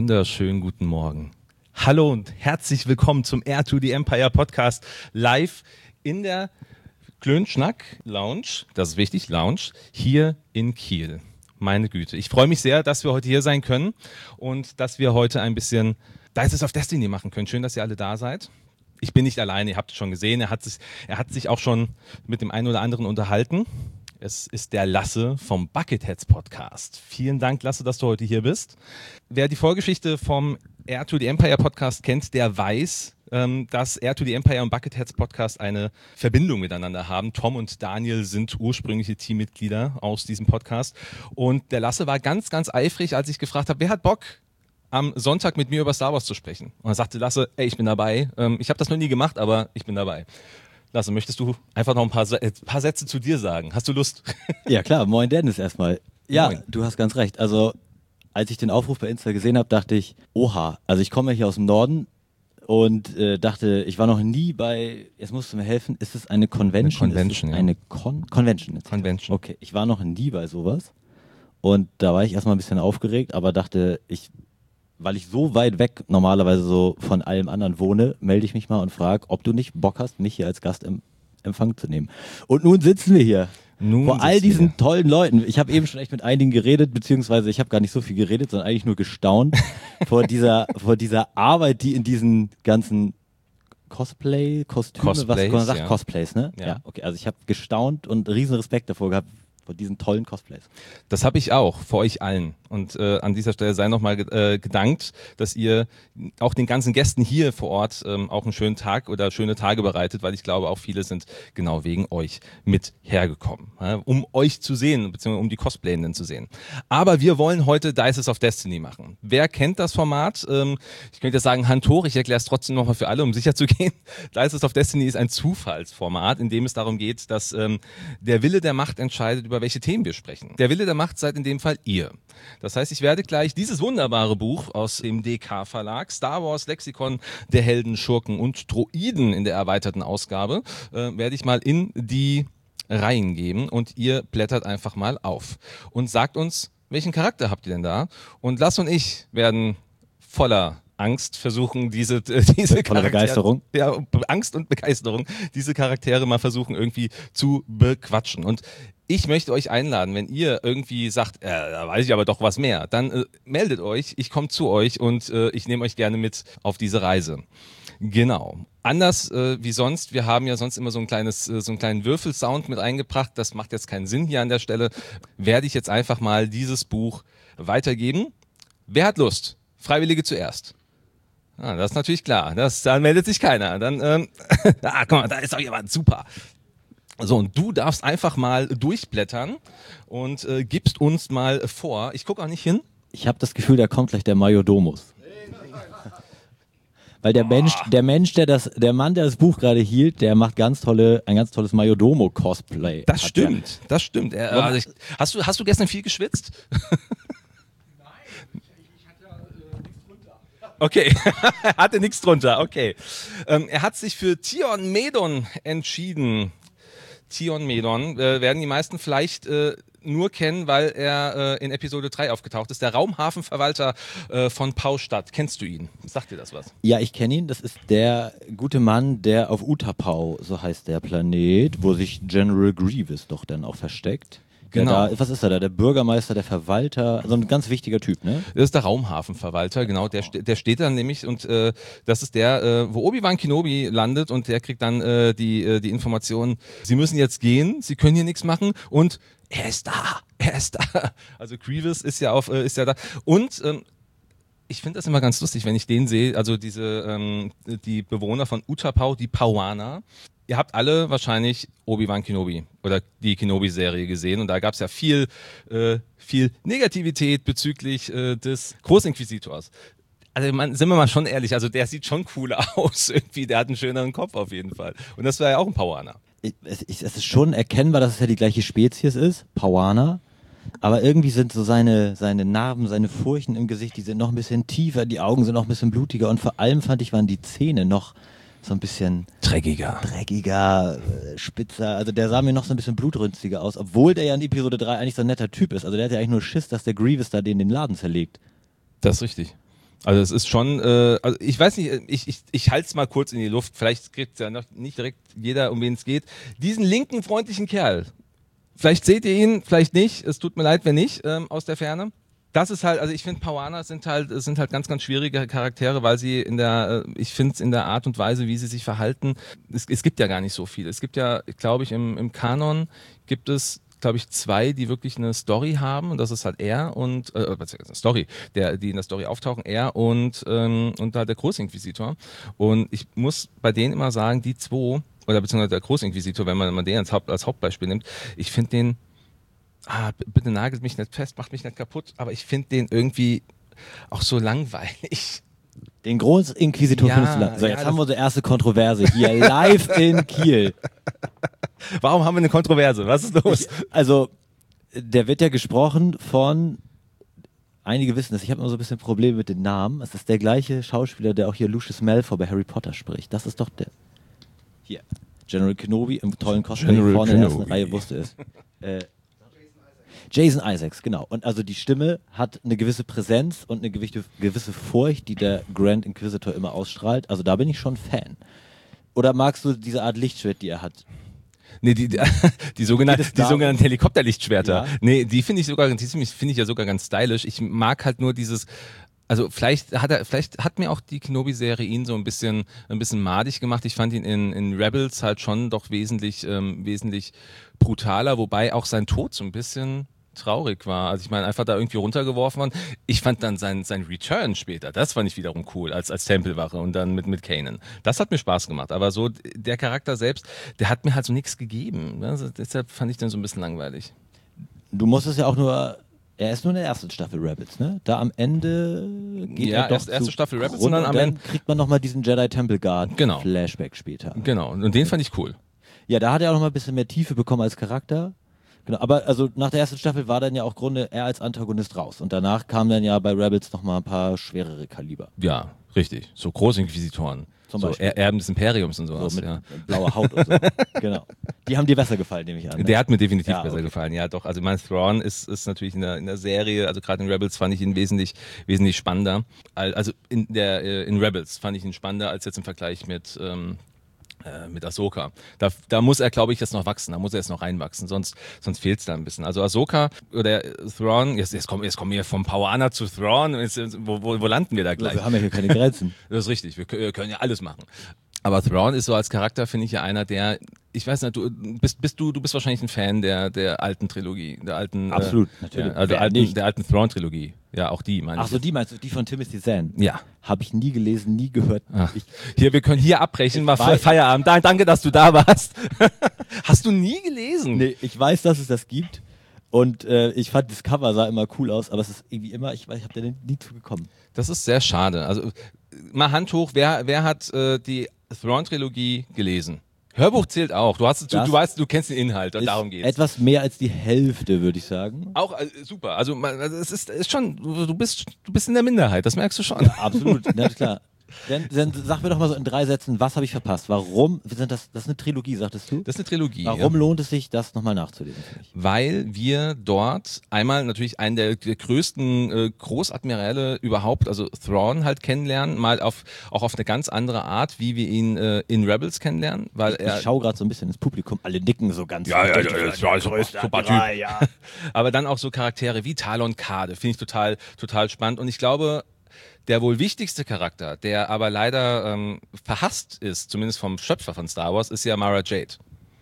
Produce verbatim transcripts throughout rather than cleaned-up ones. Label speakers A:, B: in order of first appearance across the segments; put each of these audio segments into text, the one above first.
A: wunderschönen guten Morgen. Hallo und herzlich willkommen zum Heir to the Empire Podcast live in der Klönschnack Lounge, das ist wichtig, Lounge, hier in Kiel. Meine Güte, ich freue mich sehr, dass wir heute hier sein können und dass wir heute ein bisschen Dice of Destiny machen können. Schön, dass ihr alle da seid. Ich bin nicht alleine, ihr habt es schon gesehen, er hat sich, er hat sich auch schon mit dem einen oder anderen unterhalten. Es ist der Lasse vom Bucketheads Podcast. Vielen Dank, Lasse, dass du heute hier bist. Wer die Vorgeschichte vom Heir to the Empire Podcast kennt, der weiß, ähm, dass Heir to the Empire und Bucketheads Podcast eine Verbindung miteinander haben. Tom und Daniel sind ursprüngliche Teammitglieder aus diesem Podcast. Und der Lasse war ganz, ganz eifrig, als ich gefragt habe, wer hat Bock, am Sonntag mit mir über Star Wars zu sprechen? Und er sagte Lasse, ey, ich bin dabei. Ähm, ich habe das noch nie gemacht, aber ich bin dabei. Lasse, möchtest du einfach noch ein paar, ein paar Sätze zu dir sagen? Hast du Lust?
B: Ja klar, moin Dennis erstmal. Ja,
A: Moin.
B: Du hast ganz recht. Also als ich den Aufruf bei Insta gesehen habe, dachte ich, oha, also ich komme ja hier aus dem Norden und äh, dachte, ich war noch nie bei, jetzt musst du mir helfen, ist es eine Convention?
A: Eine Convention,
B: ist es
A: ja.
B: eine Con Convention? Jetzt
A: Convention.
B: Okay, ich war noch nie bei sowas und da war ich erstmal ein bisschen aufgeregt, aber dachte, ich, weil ich so weit weg normalerweise so von allem anderen wohne, melde ich mich mal und frage, ob du nicht Bock hast, mich hier als Gast im Empfang zu nehmen. Und nun sitzen wir hier.
A: Nun
B: Vor all
A: sitzen
B: diesen
A: wir.
B: tollen Leuten. Ich habe eben schon echt mit einigen geredet, beziehungsweise ich habe gar nicht so viel geredet, sondern eigentlich nur gestaunt vor dieser, vor dieser Arbeit, die in diesen ganzen Cosplay, Kostüme, was
A: Cosplays,
B: man sagt,
A: ja.
B: Cosplays, ne?
A: Ja.
B: Ja, okay. Also ich habe gestaunt und riesen Respekt davor gehabt, vor diesen tollen Cosplays.
A: Das habe ich auch, vor euch allen. Und äh, an dieser Stelle sei nochmal äh, gedankt, dass ihr auch den ganzen Gästen hier vor Ort ähm, auch einen schönen Tag oder schöne Tage bereitet, weil ich glaube, auch viele sind genau wegen euch mit hergekommen, ja, um euch zu sehen, beziehungsweise um die Cosplayenden zu sehen. Aber wir wollen heute Dice of Destiny machen. Wer kennt das Format? Ähm, ich könnte jetzt sagen Hand hoch, ich erkläre es trotzdem nochmal für alle, um sicher zu gehen. Dice of Destiny ist ein Zufallsformat, in dem es darum geht, dass ähm, der Wille der Macht entscheidet, über welche Themen wir sprechen. Der Wille der Macht seid in dem Fall ihr. Das heißt, ich werde gleich dieses wunderbare Buch aus dem D K Verlag, Star Wars Lexikon der Helden, Schurken und Droiden in der erweiterten Ausgabe, äh, werde ich mal in die Reihen geben und ihr blättert einfach mal auf und sagt uns, welchen Charakter habt ihr denn da? Und Lass und ich werden voller Angst versuchen, diese, äh, diese
B: Voller Begeisterung.
A: Ja, Angst und Begeisterung, diese Charaktere mal versuchen irgendwie zu bequatschen. Und ich möchte euch einladen, wenn ihr irgendwie sagt, äh, da weiß ich aber doch was mehr, dann äh, meldet euch, ich komme zu euch und äh, ich nehme euch gerne mit auf diese Reise. Genau. Anders äh, wie sonst, wir haben ja sonst immer so ein kleines, äh, so einen kleinen Würfelsound mit eingebracht, das macht jetzt keinen Sinn hier an der Stelle, werde ich jetzt einfach mal dieses Buch weitergeben. Wer hat Lust? Freiwillige zuerst. Ah, das ist natürlich klar. Das, da meldet sich keiner. Dann, ähm, ah, guck mal, da ist doch jemand. Super. So, und du darfst einfach mal durchblättern und äh, gibst uns mal vor. Ich gucke auch nicht hin.
B: Ich habe das Gefühl, da kommt gleich der Majordomus. Weil der Mensch, der Mensch, der das, der Mann, der das Buch gerade hielt, der macht ganz tolle, ein ganz tolles Majordomo-Cosplay.
A: Das
B: Hat
A: stimmt, das stimmt. Er, also ich, hast, du, hast du gestern viel geschwitzt? Okay, er hatte nichts drunter, okay. Ähm, er hat sich für Tion Medon entschieden. Tion Medon äh, werden die meisten vielleicht äh, nur kennen, weil er äh, in Episode drei aufgetaucht ist. Der Raumhafenverwalter äh, von Paustadt. Kennst du ihn? Sagt dir das was?
B: Ja, ich kenne ihn. Das ist der gute Mann, der auf Utapau, so heißt der Planet, wo sich General Grievous doch dann auch versteckt.
A: Genau.
B: Der da, was ist er da? Der Bürgermeister, der Verwalter, so ein ganz wichtiger Typ, ne?
A: Das ist der Raumhafenverwalter, genau. Der, ste- der steht dann nämlich und äh, das ist der, äh, wo Obi-Wan Kenobi landet und der kriegt dann äh, die, äh, die Information, sie müssen jetzt gehen, sie können hier nichts machen und er ist da, er ist da. Also Grievous ist ja auf, äh, ist ja da. Und ähm, ich finde das immer ganz lustig, wenn ich den sehe, also diese, ähm, die Bewohner von Utapau, die Pauaner. Ihr habt alle wahrscheinlich Obi-Wan Kenobi oder die Kenobi-Serie gesehen und da gab es ja viel, äh, viel Negativität bezüglich äh, des Großinquisitors. Also man, sind wir mal schon ehrlich, also der sieht schon cool aus irgendwie, der hat einen schöneren Kopf auf jeden Fall. Und das war ja auch ein Pauaner.
B: Ich- Es es ist schon erkennbar, dass es ja die gleiche Spezies ist, Pauaner. Aber irgendwie sind so seine, seine Narben, seine Furchen im Gesicht, die sind noch ein bisschen tiefer, die Augen sind noch ein bisschen blutiger und vor allem fand ich, waren die Zähne noch so ein bisschen
A: Dreckiger.
B: dreckiger, äh, spitzer. Also der sah mir noch so ein bisschen blutrünstiger aus, obwohl der ja in Episode drei eigentlich so ein netter Typ ist. Also der hat ja eigentlich nur Schiss, dass der Grievous da den den Laden zerlegt.
A: Das ist richtig. Also es ist schon, äh, also ich weiß nicht, ich, ich, ich halte es mal kurz in die Luft, vielleicht kriegt ja noch nicht direkt jeder, um wen es geht. Diesen linken, freundlichen Kerl, vielleicht seht ihr ihn, vielleicht nicht, es tut mir leid, wenn nicht, ähm, aus der Ferne. Das ist halt, also ich finde, Pauaner sind halt, sind halt ganz, ganz schwierige Charaktere, weil sie in der, ich finde es in der Art und Weise, wie sie sich verhalten, es, es gibt ja gar nicht so viel. Es gibt ja, glaube ich, im, im Kanon gibt es, glaube ich, zwei, die wirklich eine Story haben und das ist halt er und, äh, eine Story, der, die in der Story auftauchen, er und, ähm, und halt der Großinquisitor. Und ich muss bei denen immer sagen, die zwei, oder beziehungsweise der Großinquisitor, wenn man, wenn man den als, Haupt, als Hauptbeispiel nimmt, ich finde den, ah, bitte nagelt mich nicht fest, macht mich nicht kaputt, aber ich finde den irgendwie auch so langweilig.
B: Den Großinquisitor
A: Ja,
B: findest du lang. So,
A: ja,
B: jetzt
A: das-
B: haben wir unsere erste Kontroverse hier live in Kiel.
A: Warum haben wir eine Kontroverse? Was ist los?
B: Ich, also, der wird ja gesprochen von, einige wissen das, ich habe immer so ein bisschen Probleme mit den Namen. Es ist der gleiche Schauspieler, der auch hier Lucius Malfoy bei Harry Potter spricht. Das ist doch der. Hier. General Kenobi im tollen Cosplay
A: General
B: vorne in der ersten
A: Kenobi.
B: Reihe wusste es. Äh, Jason Isaacs, genau. Und also die Stimme hat eine gewisse Präsenz und eine gewisse, gewisse Furcht, die der Grand Inquisitor immer ausstrahlt. Also da bin ich schon Fan. Oder magst du diese Art Lichtschwert, die er hat?
A: Nee, die, die, die, sogenannten,
B: Geht es
A: die
B: darum?
A: sogenannten Helikopterlichtschwerter.
B: Ja.
A: Nee, die finde ich sogar, die finde ich ja sogar ganz stylisch. Ich mag halt nur dieses, also vielleicht hat er, vielleicht hat mir auch die Kenobi-Serie ihn so ein bisschen, ein bisschen madig gemacht. Ich fand ihn in, in Rebels halt schon doch wesentlich, ähm, wesentlich brutaler, wobei auch sein Tod so ein bisschen traurig war. Also ich meine, einfach da irgendwie runtergeworfen worden. Ich fand dann sein, sein Return später, das fand ich wiederum cool, als, als Tempelwache und dann mit, mit Kanan. Das hat mir Spaß gemacht. Aber so der Charakter selbst, der hat mir halt so nichts gegeben. Also deshalb fand ich den so ein bisschen langweilig.
B: Du musst es ja auch nur. Er ist nur in der ersten Staffel Rebels, ne? Da am Ende geht
A: Ja,
B: er doch
A: erst erste
B: zu
A: Staffel Rebels
B: Grund
A: und dann am Ende-
B: kriegt man nochmal diesen Jedi Temple Guard
A: Genau.
B: Flashback später.
A: Genau, und den fand ich cool.
B: Ja, da hat er auch nochmal ein bisschen mehr Tiefe bekommen als Charakter. Genau, aber also nach der ersten Staffel war dann ja auch Grunde er als Antagonist raus. Und danach kamen dann ja bei Rebels nochmal ein paar schwerere Kaliber.
A: Ja, richtig. So Großinquisitoren.
B: Zum
A: so
B: Beispiel.
A: Er Erben des Imperiums und
B: So
A: sowas.
B: mit
A: ja.
B: blauer Haut und so. Genau. Die haben dir besser gefallen, nehme ich an. Ne?
A: Der hat mir definitiv
B: Ja,
A: besser
B: okay.
A: gefallen. Ja, doch. Also mein Thrawn ist, ist natürlich in der, in der Serie, also gerade in Rebels fand ich ihn wesentlich, wesentlich spannender. Al- Also in der äh, in Rebels fand ich ihn spannender als jetzt im Vergleich mit ähm, äh, mit Ahsoka. Da, da muss er, glaube ich, jetzt noch wachsen. Da muss er jetzt noch reinwachsen. Sonst, sonst fehlt es da ein bisschen. Also Ahsoka oder Thrawn, jetzt, jetzt kommen jetzt kommen wir vom Pauaner zu Thrawn. Jetzt, wo, wo, wo landen wir da gleich?
B: Wir haben ja hier keine Grenzen.
A: Das ist richtig, wir, kö- wir können ja alles machen. Aber Thrawn ist so als Charakter, finde ich ja einer, der, ich weiß nicht, du bist, bist du, du bist wahrscheinlich ein Fan der, der alten Trilogie, der alten,
B: Absolut,
A: äh,
B: natürlich.
A: Ja, also
B: Wer
A: alten,
B: nicht?
A: der alten Thrawn-Trilogie. Ja, auch die, meine
B: Ach
A: ich.
B: so, die meinst du? Die von Timothy Zahn?
A: Ja.
B: Habe ich nie gelesen, nie gehört.
A: Ach.
B: Ich,
A: Hier, wir können hier abbrechen, mal
B: weiß-
A: Feierabend. Da, danke, dass du da warst. Hast du nie gelesen?
B: nee, ich weiß, dass es das gibt. Und äh, ich fand, das Cover sah immer cool aus, aber es ist irgendwie immer, ich weiß, ich habe da nie zu gekommen.
A: Das ist sehr schade. Also mal Hand hoch, wer, wer hat äh, die Thrawn-Trilogie gelesen? Hörbuch zählt auch. Du hast, du,
B: Das
A: du weißt, du kennst den Inhalt und
B: Ist
A: darum geht's.
B: etwas mehr als die Hälfte, würde ich sagen.
A: Auch äh, super. Also, man, also es ist, ist schon, du du bist, du bist in der Minderheit. Das merkst du schon.
B: Absolut, na klar. Dann, dann sag mir doch mal so in drei Sätzen, was habe ich verpasst? Warum sind das, das ist eine Trilogie, sagtest du?
A: Das ist eine Trilogie.
B: Warum
A: ja.
B: lohnt es sich, das nochmal nachzulesen? Für mich?
A: Weil wir dort einmal natürlich einen der, der größten äh, Großadmiräle überhaupt, also Thrawn halt kennenlernen, mal auf auch auf eine ganz andere Art, wie wir ihn äh, in Rebels kennenlernen, weil
B: Ich
A: er
B: schaue gerade so ein bisschen ins Publikum, alle nicken so ganz.
A: Ja, ja, ja,
B: ja,
A: das war super, super Typ.
B: Ja.
A: aber dann auch so Charaktere wie Talon Kade, finde ich total, total spannend. Und ich glaube, der wohl wichtigste Charakter, der aber leider ähm, verhasst ist, zumindest vom Schöpfer von Star Wars, ist ja Mara Jade.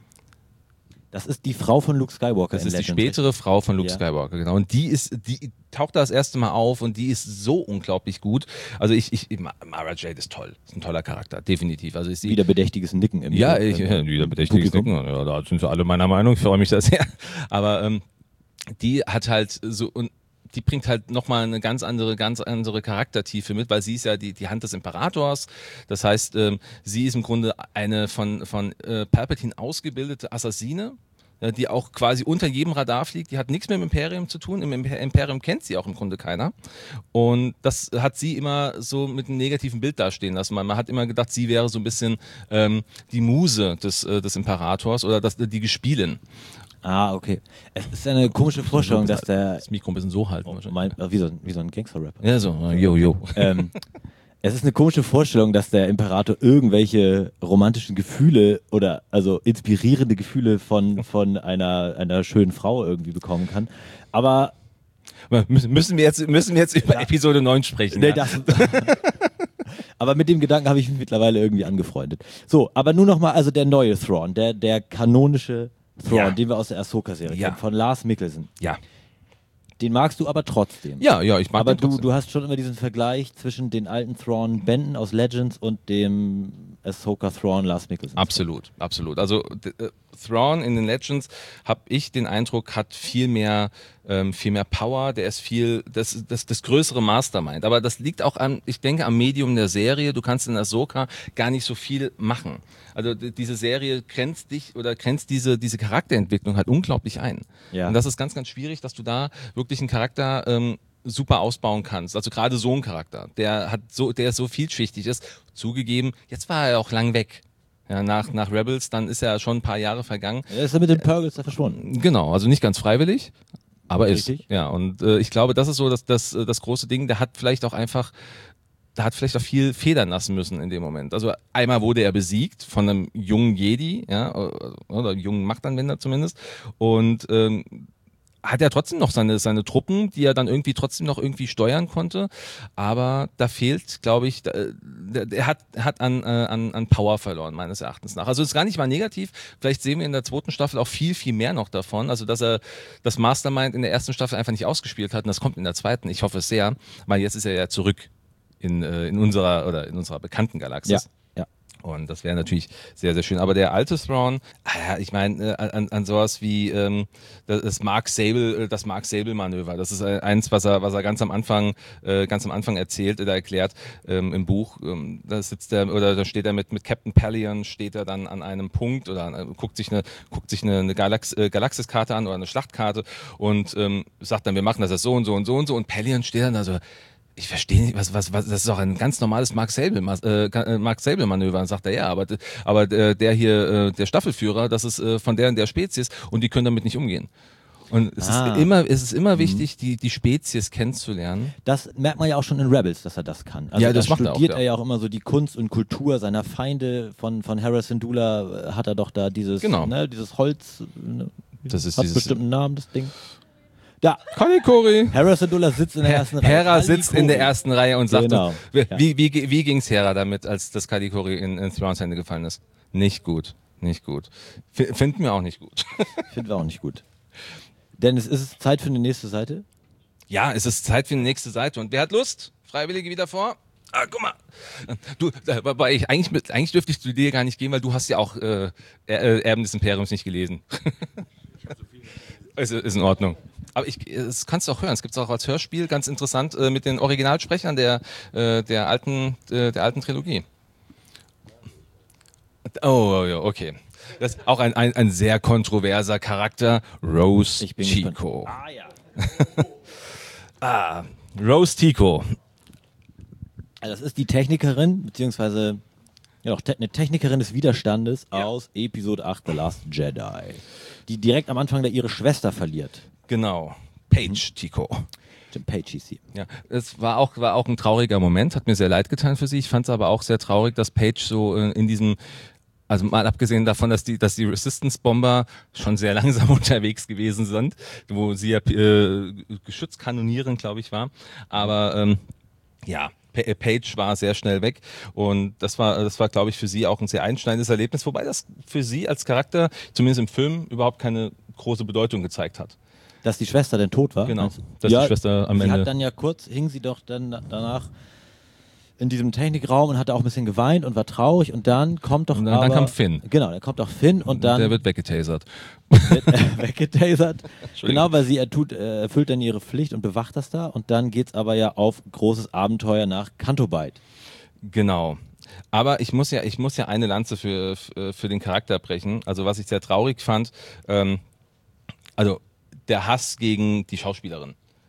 B: Das ist die Frau von Luke Skywalker.
A: Das
B: in
A: ist die
B: Legends,
A: spätere Frau von Luke
B: Ja.
A: Skywalker, genau. Und die ist, die taucht da das erste Mal auf und die ist so unglaublich gut. Also ich, ich, Mara Jade ist toll. Ist ein toller Charakter, definitiv. Also ich sehe
B: Wieder bedächtiges Nicken im
A: Ja,
B: im-
A: ich,
B: im-
A: ja,
B: im
A: wieder bedächtiges
B: Publikum.
A: Nicken. Ja, da sind wir alle meiner Meinung. Ich freue mich da sehr. Aber ähm, die hat halt so und die bringt halt nochmal eine ganz andere, ganz andere Charaktertiefe mit, weil sie ist ja die, die Hand des Imperators. Das heißt, ähm, sie ist im Grunde eine von, von äh, Palpatine ausgebildete Assassine, ja, die auch quasi unter jedem Radar fliegt. Die hat nichts mit dem Imperium zu tun. Im Imper- Imperium kennt sie auch im Grunde keiner. Und das hat sie immer so mit einem negativen Bild dastehen lassen. Man, man hat immer gedacht, sie wäre so ein bisschen ähm, die Muse des, äh, des Imperators oder das, die Gespielin.
B: Ah, okay. Es ist eine komische Vorstellung, dass der...
A: Das Mikro ein bisschen so halten.
B: Oh,
A: wahrscheinlich.
B: mein, äh, wie, so, ein- wie so ein Gangster-Rapper.
A: Ja, so, jo, jo.
B: Ähm, es ist eine komische Vorstellung, dass der Imperator irgendwelche romantischen Gefühle oder also inspirierende Gefühle von, von einer, einer schönen Frau irgendwie bekommen kann. Aber
A: Müssen müssen wir jetzt, müssen wir jetzt über
B: Ja.
A: Episode neun sprechen?
B: nee,
A: ja?
B: das, aber mit dem Gedanken habe ich mich mittlerweile irgendwie angefreundet. So, aber nur nochmal, also der neue Thrawn, der, der kanonische Thrawn,
A: Ja.
B: den wir aus der Ahsoka-Serie
A: Ja.
B: kennen, von Lars Mikkelsen.
A: Ja.
B: Den magst du aber trotzdem.
A: Ja, ja, ich mag
B: Aber
A: den
B: du,
A: trotzdem.
B: du hast schon immer diesen Vergleich zwischen den alten Thrawn-Bänden aus Legends und dem Ahsoka Thrawn Lars Mikkelsen.
A: Absolut, absolut. Also d- äh, Thrawn in den Legends, habe ich den Eindruck, hat viel mehr, ähm, viel mehr Power. Der ist viel, das, das, das größere Mastermind. Aber das liegt auch an, ich denke, am Medium der Serie. Du kannst in Ahsoka gar nicht so viel machen. Also d- diese Serie grenzt dich oder grenzt diese, diese Charakterentwicklung halt unglaublich ein.
B: Ja.
A: Und das ist ganz, ganz schwierig, dass du da wirklich einen Charakter ähm, super ausbauen kannst. Also gerade so ein Charakter, der hat so, der so vielschichtig ist. Zugegeben, jetzt war er auch lang weg. Ja, nach, nach Rebels, dann ist er schon ein paar Jahre vergangen.
B: Er ist ja mit den Purgles da verschwunden.
A: Genau, also nicht ganz freiwillig, aber ist.
B: Richtig.
A: Ja, und äh, ich glaube, das ist so das, das, das große Ding. Der hat vielleicht auch einfach, der hat vielleicht auch viel federn lassen müssen in dem Moment. Also einmal wurde er besiegt von einem jungen Jedi, ja, oder einem jungen Machtanwender zumindest. Und ähm, hat er trotzdem noch seine, seine Truppen, die er dann irgendwie trotzdem noch irgendwie steuern konnte. Aber da fehlt, glaube ich, da, der, der hat, hat an, äh, an, an Power verloren, meines Erachtens nach. Also ist gar nicht mal negativ. Vielleicht sehen wir in der zweiten Staffel auch viel, viel mehr noch davon. Also, dass er das Mastermind in der ersten Staffel einfach nicht ausgespielt hat. Und das kommt in der zweiten. Ich hoffe es sehr, weil jetzt ist er ja zurück in, äh, in unserer oder in unserer bekannten Galaxis.
B: Ja.
A: Und das wäre natürlich sehr, sehr schön. Aber der alte Thrawn, ah ja, ich meine, äh, an, an sowas wie ähm, das Mark Sable, das Mark Sable Manöver. Das ist äh, eins, was er, was er ganz am Anfang, äh, ganz am Anfang erzählt oder erklärt ähm, im Buch. Ähm, da sitzt er oder da steht er mit mit Captain Pelion, steht er dann an einem Punkt oder äh, guckt sich eine guckt sich eine, eine Galax äh, Galaxiskarte an oder eine Schlachtkarte und ähm, sagt dann, wir machen das jetzt so und so und so und so und Pelion steht dann da so. Ich verstehe nicht, was, was, was, das ist doch ein ganz normales Mark Sable, äh, Mark Sable Manöver. Und sagt er, ja, aber, aber äh, der hier, äh, der Staffelführer, das ist äh, von der und der Spezies und die können damit nicht umgehen. Und es
B: Ah.
A: ist immer, es ist immer wichtig, die, die Spezies kennenzulernen.
B: Das merkt man ja auch schon in Rebels, dass er das kann. Also
A: Ja, das
B: da
A: macht er auch,
B: studiert
A: ja.
B: er ja auch immer so die Kunst und Kultur seiner Feinde. Von, von Hera Syndulla äh, hat er doch da dieses,
A: Genau.
B: ne, dieses Holz. Ne,
A: Das ist
B: hat
A: dieses-
B: bestimmt einen Namen, das Ding. Da,
A: Kalikori.
B: Hera Syndulla sitzt in der ersten Reihe.
A: Hera sitzt in der ersten Reihe und sagt,
B: Genau.
A: wie,
B: Ja.
A: wie, wie, wie ging's Hera damit, als das Kalikori in, in Thrawns Hände gefallen ist? Nicht gut, nicht gut. F finden wir auch nicht gut.
B: Finden wir auch nicht gut. Denn es ist Zeit für eine nächste Seite.
A: Ja, es ist Zeit für die nächste Seite. Und wer hat Lust? Freiwillige wieder vor? Ah, guck mal. Du, äh, wobei ich, eigentlich, mit- eigentlich dürfte ich zu dir gar nicht gehen, weil du hast ja auch äh, Er- äh, Erben des Imperiums nicht gelesen. ist, ist in Ordnung. Aber ich, das kannst du auch hören. Es gibt es auch als Hörspiel, ganz interessant, äh, mit den Originalsprechern der, äh, der, alten, äh, der alten Trilogie. Oh, ja, okay. Das ist auch ein, ein, ein sehr kontroverser Charakter, Rose
B: Ich bin
A: Tico.
B: Ah ja.
A: Ah, Rose Tico.
B: Also das ist die Technikerin, beziehungsweise ja doch, te eine Technikerin des Widerstandes
A: Ja.
B: aus Episode acht, The Last Jedi. Die direkt am Anfang da ihre Schwester verliert.
A: Genau. Paige Tico.
B: Jim Page hieß sie.
A: Ja, es war auch, war auch ein trauriger Moment, hat mir sehr leid getan für sie. Ich fand es aber auch sehr traurig, dass Paige so äh, in diesem, also mal abgesehen davon, dass die, dass die Resistance-Bomber schon sehr langsam unterwegs gewesen sind, wo sie ja äh, Geschützkanonieren, glaube ich, war. Aber ähm, ja, Pa- Paige war sehr schnell weg und das war, das war, glaube ich, für sie auch ein sehr einschneidendes Erlebnis, wobei das für sie als Charakter, zumindest im Film, überhaupt keine große Bedeutung gezeigt hat.
B: Dass die Schwester denn tot war?
A: Genau,
B: meinst du?
A: dass die Schwester am
B: sie
A: Ende-
B: hat dann ja kurz, hing sie doch dann danach in diesem Technikraum und hat auch ein bisschen geweint und war traurig und dann kommt doch
A: Und dann-
B: aber,
A: dann kam Finn.
B: Genau, dann kommt doch Finn und dann
A: Der wird weggetasert.
B: wird er weggetasert.
A: Entschuldigung.
B: Genau, weil sie ertut, äh, erfüllt dann ihre Pflicht und bewacht das da und dann geht's aber ja auf großes Abenteuer nach Canto Bight.
A: Genau. Aber ich muss ja, ich muss ja eine Lanze für, für für den Charakter brechen. Also was ich sehr traurig fand, ähm, also der Hass gegen die Schauspielerin.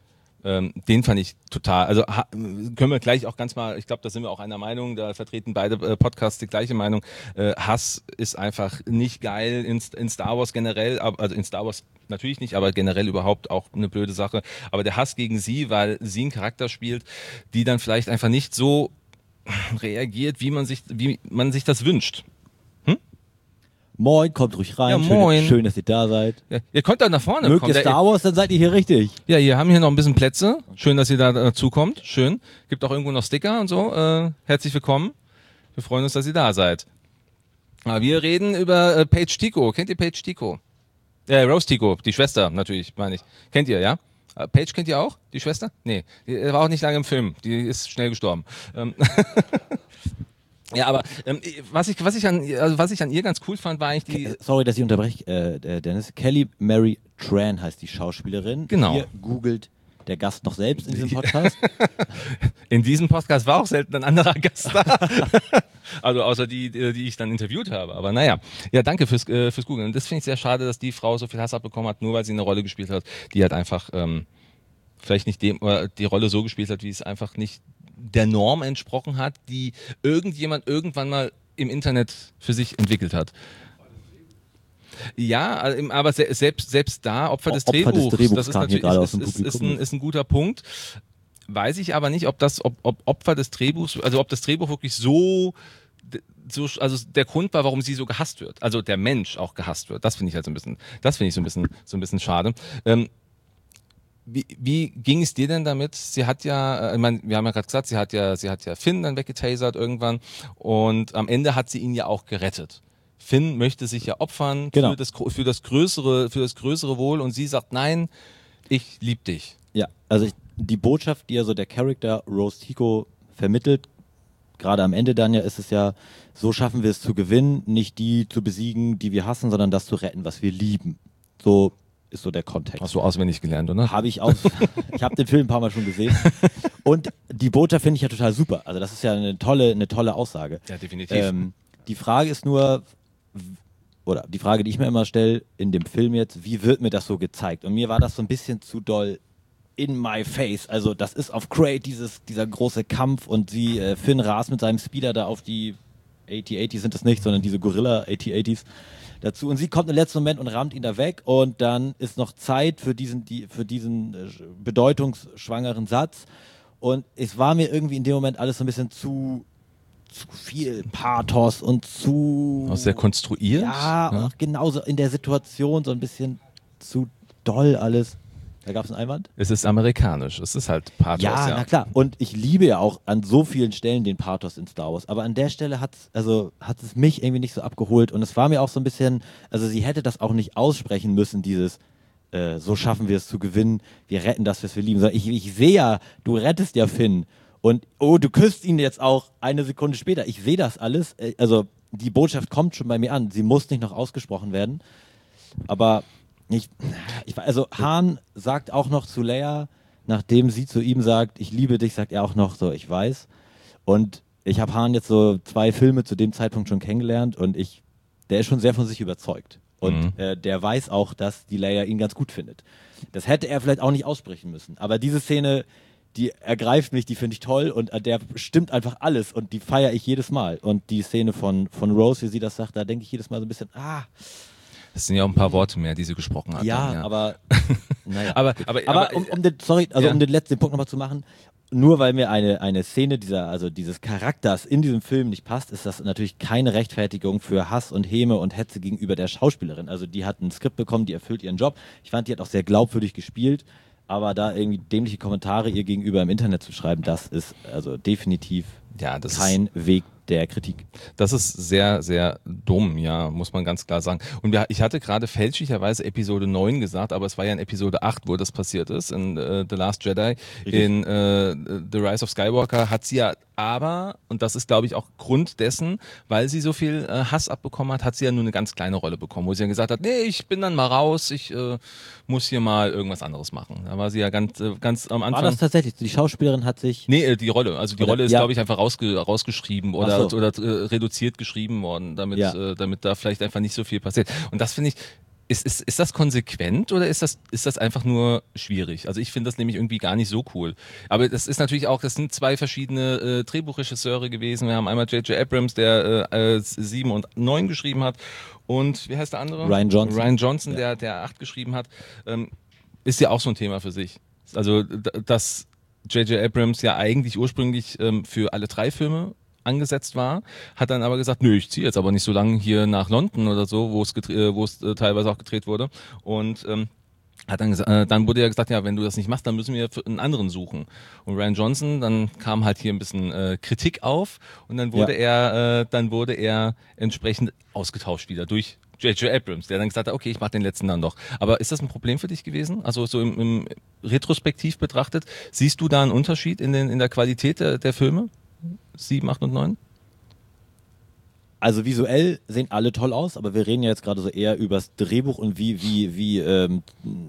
A: Ähm, den fand ich total, also ha, können wir gleich auch ganz mal, ich glaube, da sind wir auch einer Meinung, da vertreten beide äh, Podcasts die gleiche Meinung. Äh, Hass ist einfach nicht geil in, in Star Wars generell, also in Star Wars natürlich nicht, aber generell überhaupt auch eine blöde Sache. Aber der Hass gegen sie, weil sie einen Charakter spielt, die dann vielleicht einfach nicht so reagiert, wie man sich, wie man sich das wünscht.
B: Moin, kommt ruhig rein.
A: Ja, moin.
B: Schön, schön, dass ihr da seid.
A: Ja, ihr könnt da nach vorne
B: Mögt
A: kommen.
B: ihr Star Wars, dann seid ihr hier richtig.
A: Ja, wir haben hier noch ein bisschen Plätze. Schön, dass ihr da dazu kommt. Schön. Gibt auch irgendwo noch Sticker und so. Äh, herzlich willkommen. Wir freuen uns, dass ihr da seid. Aber wir reden über äh, Paige Tico. Kennt ihr Paige Tico? Äh, Rose Tico, die Schwester natürlich, meine ich. Kennt ihr, ja? Äh, Paige kennt ihr auch? Die Schwester? Nee, die war auch nicht lange im Film. Die ist schnell gestorben. Ähm Ja, aber ähm, was ich was ich an also was ich an ihr ganz cool fand, war eigentlich die.
B: Sorry, dass ich unterbreche, äh, Dennis. Kelly Mary Tran heißt die Schauspielerin.
A: Genau.
B: Hier googelt der Gast noch selbst in diesem Podcast.
A: In diesem Podcast war auch selten ein anderer Gast da. Also außer die, die ich dann interviewt habe. Aber naja, ja, danke fürs äh, fürs Googlen. Und das finde ich sehr schade, dass die Frau so viel Hass abbekommen hat, nur weil sie eine Rolle gespielt hat, die halt einfach ähm, vielleicht nicht dem oder die Rolle so gespielt hat, wie es einfach nicht der Norm entsprochen hat, die irgendjemand irgendwann mal im Internet für sich entwickelt hat. Ja, aber selbst, selbst da, Opfer des
B: Opfer
A: Drehbuchs,
B: des Drehbuchs
A: das ist
B: kam hier
A: natürlich
B: gerade
A: ist,
B: aus dem
A: ist, ist, ein,
B: Publikum.
A: ist ein guter Punkt. Weiß ich aber nicht, ob das, ob, ob Opfer des Drehbuchs, also ob das Drehbuch wirklich so, so, also der Grund war, warum sie so gehasst wird. Also der Mensch auch gehasst wird. Das finde ich halt so ein bisschen, das finde ich so ein bisschen, so ein bisschen schade. Ähm, Wie, wie ging es dir denn damit? Sie hat ja, äh, ich meine, wir haben ja gerade gesagt, sie hat ja, sie hat ja Finn dann weggetasert irgendwann und am Ende hat sie ihn ja auch gerettet. Finn möchte sich ja opfern
B: Genau.
A: für das für das größere für das größere Wohl und sie sagt nein, ich lieb dich.
B: Ja, also ich, die Botschaft, die ja so der Charakter Rose Tico vermittelt, gerade am Ende dann ja, ist es ja, so schaffen wir es zu gewinnen, nicht die zu besiegen, die wir hassen, sondern das zu retten, was wir lieben. So ist so der Kontext.
A: Hast du auswendig gelernt, oder?
B: Habe ich auch. Ich habe den Film ein paar Mal schon gesehen. Und die Botschaft finde ich ja total super. Also das ist ja eine tolle, eine tolle Aussage.
A: Ja, definitiv.
B: Ähm, die Frage ist nur, oder die Frage, die ich mir immer stelle in dem Film jetzt, wie wird mir das so gezeigt? Und mir war das so ein bisschen zu doll in my face. Also das ist auf Crate dieses, dieser große Kampf und sie, äh, Finn rast mit seinem Speeder da auf die achtzig achtzig sind es nicht, sondern diese Gorilla achtzig achtzigs dazu. Und sie kommt im letzten Moment und rammt ihn da weg und dann ist noch Zeit für diesen, die, für diesen äh, bedeutungsschwangeren Satz. Und es war mir irgendwie in dem Moment alles so ein bisschen zu, zu viel Pathos und zu...
A: Auch sehr konstruiert.
B: Ja,
A: ja.
B: auch genauso in der Situation so ein bisschen zu doll alles. Da gab es einen Einwand?
A: Es ist amerikanisch, es ist halt Pathos.
B: Ja,
A: ja,
B: na klar. Und ich liebe ja auch an so vielen Stellen den Pathos in Star Wars. Aber an der Stelle hat also hat es mich irgendwie nicht so abgeholt. Und es war mir auch so ein bisschen, also sie hätte das auch nicht aussprechen müssen, dieses äh, so schaffen wir es zu gewinnen, wir retten das, was wir lieben. Sondern ich, ich sehe ja, du rettest ja Finn. Und oh, du küsst ihn jetzt auch eine Sekunde später. Ich sehe das alles. Äh, also die Botschaft kommt schon bei mir an. Sie muss nicht noch ausgesprochen werden. Aber ich, ich, also Han sagt auch noch zu Leia, nachdem sie zu ihm sagt, ich liebe dich, sagt er auch noch so, ich weiß. Und ich habe Han jetzt so zwei Filme zu dem Zeitpunkt schon kennengelernt und ich, der ist schon sehr von sich überzeugt. Und
A: Mhm.
B: äh, der weiß auch, dass die Leia ihn ganz gut findet. Das hätte er vielleicht auch nicht aussprechen müssen. Aber diese Szene, die ergreift mich, die finde ich toll und an der stimmt einfach alles und die feiere ich jedes Mal. Und die Szene von, von Rose, wie sie das sagt, da denke ich jedes Mal so ein bisschen, ah,
A: Es sind ja auch ein paar Worte mehr, die sie gesprochen hat.
B: ja,
A: dann, ja.
B: aber naja.
A: aber, aber,
B: Aber
A: aber
B: um, um den, sorry, also
A: ja.
B: um den letzten Punkt nochmal zu machen, nur weil mir eine, eine Szene dieser, also dieses Charakters in diesem Film nicht passt, ist das natürlich keine Rechtfertigung für Hass und Häme und Hetze gegenüber der Schauspielerin. Also die hat ein Skript bekommen, die erfüllt ihren Job. Ich fand, die hat auch sehr glaubwürdig gespielt, aber da irgendwie dämliche Kommentare ihr gegenüber im Internet zu schreiben, das ist also definitiv
A: ja, das
B: kein
A: ist,
B: Weg der Kritik.
A: Das ist sehr, sehr dumm, ja, muss man ganz klar sagen. Und wir, ich hatte gerade fälschlicherweise Episode neun gesagt, aber es war ja in Episode acht, wo das passiert ist, in äh, The Last Jedi.
B: Richtig.
A: In äh, The Rise of Skywalker hat sie ja aber, und das ist glaube ich auch Grund dessen, weil sie so viel äh, Hass abbekommen hat, hat sie ja nur eine ganz kleine Rolle bekommen, wo sie dann gesagt hat, nee, ich bin dann mal raus, ich äh, muss hier mal irgendwas anderes machen. Da war sie ja ganz, äh, ganz am Anfang...
B: War das tatsächlich? Die Schauspielerin hat sich...
A: Nee, äh, die Rolle. Also die
B: Oder-
A: Rolle ist,
B: ja.
A: glaube ich, einfach rausge rausgeschrieben oder,
B: Ach so.
A: oder äh, reduziert geschrieben worden, damit,
B: Ja.
A: äh, damit da vielleicht einfach nicht so viel passiert. Und das finde ich, Ist, ist, ist das konsequent oder ist das, ist das einfach nur schwierig? Also ich finde das nämlich irgendwie gar nicht so cool. Aber das ist natürlich auch, das sind zwei verschiedene äh, Drehbuchregisseure gewesen. Wir haben einmal J J Abrams, der äh, sieben und neun geschrieben hat, und wie heißt der andere?
B: Rian Johnson.
A: Rian Johnson,
B: Ja.
A: der, der acht geschrieben hat. Ähm, ist ja auch so ein Thema für sich. Also d- dass J J Abrams ja eigentlich ursprünglich ähm, für alle drei Filme angesetzt war, hat dann aber gesagt, nö, ich ziehe jetzt aber nicht so lange hier nach London oder so, wo es gedre- äh, wo es äh, teilweise auch gedreht wurde, und ähm, hat dann gesagt, äh, dann wurde ja gesagt, ja, wenn du das nicht machst, dann müssen wir für einen anderen suchen. Und Rian Johnson, dann kam halt hier ein bisschen äh, Kritik auf, und dann wurde
B: Ja.
A: er, äh, dann wurde er entsprechend ausgetauscht wieder durch J J Abrams, der dann gesagt hat, okay, ich mach den letzten dann doch. Aber ist das ein Problem für dich gewesen? Also so im, im retrospektiv betrachtet, siehst du da einen Unterschied in, den, in der Qualität der, der Filme? Sieben, acht und neun?
B: Also visuell sehen alle toll aus, aber wir reden ja jetzt gerade so eher übers Drehbuch und wie, wie, wie, ähm,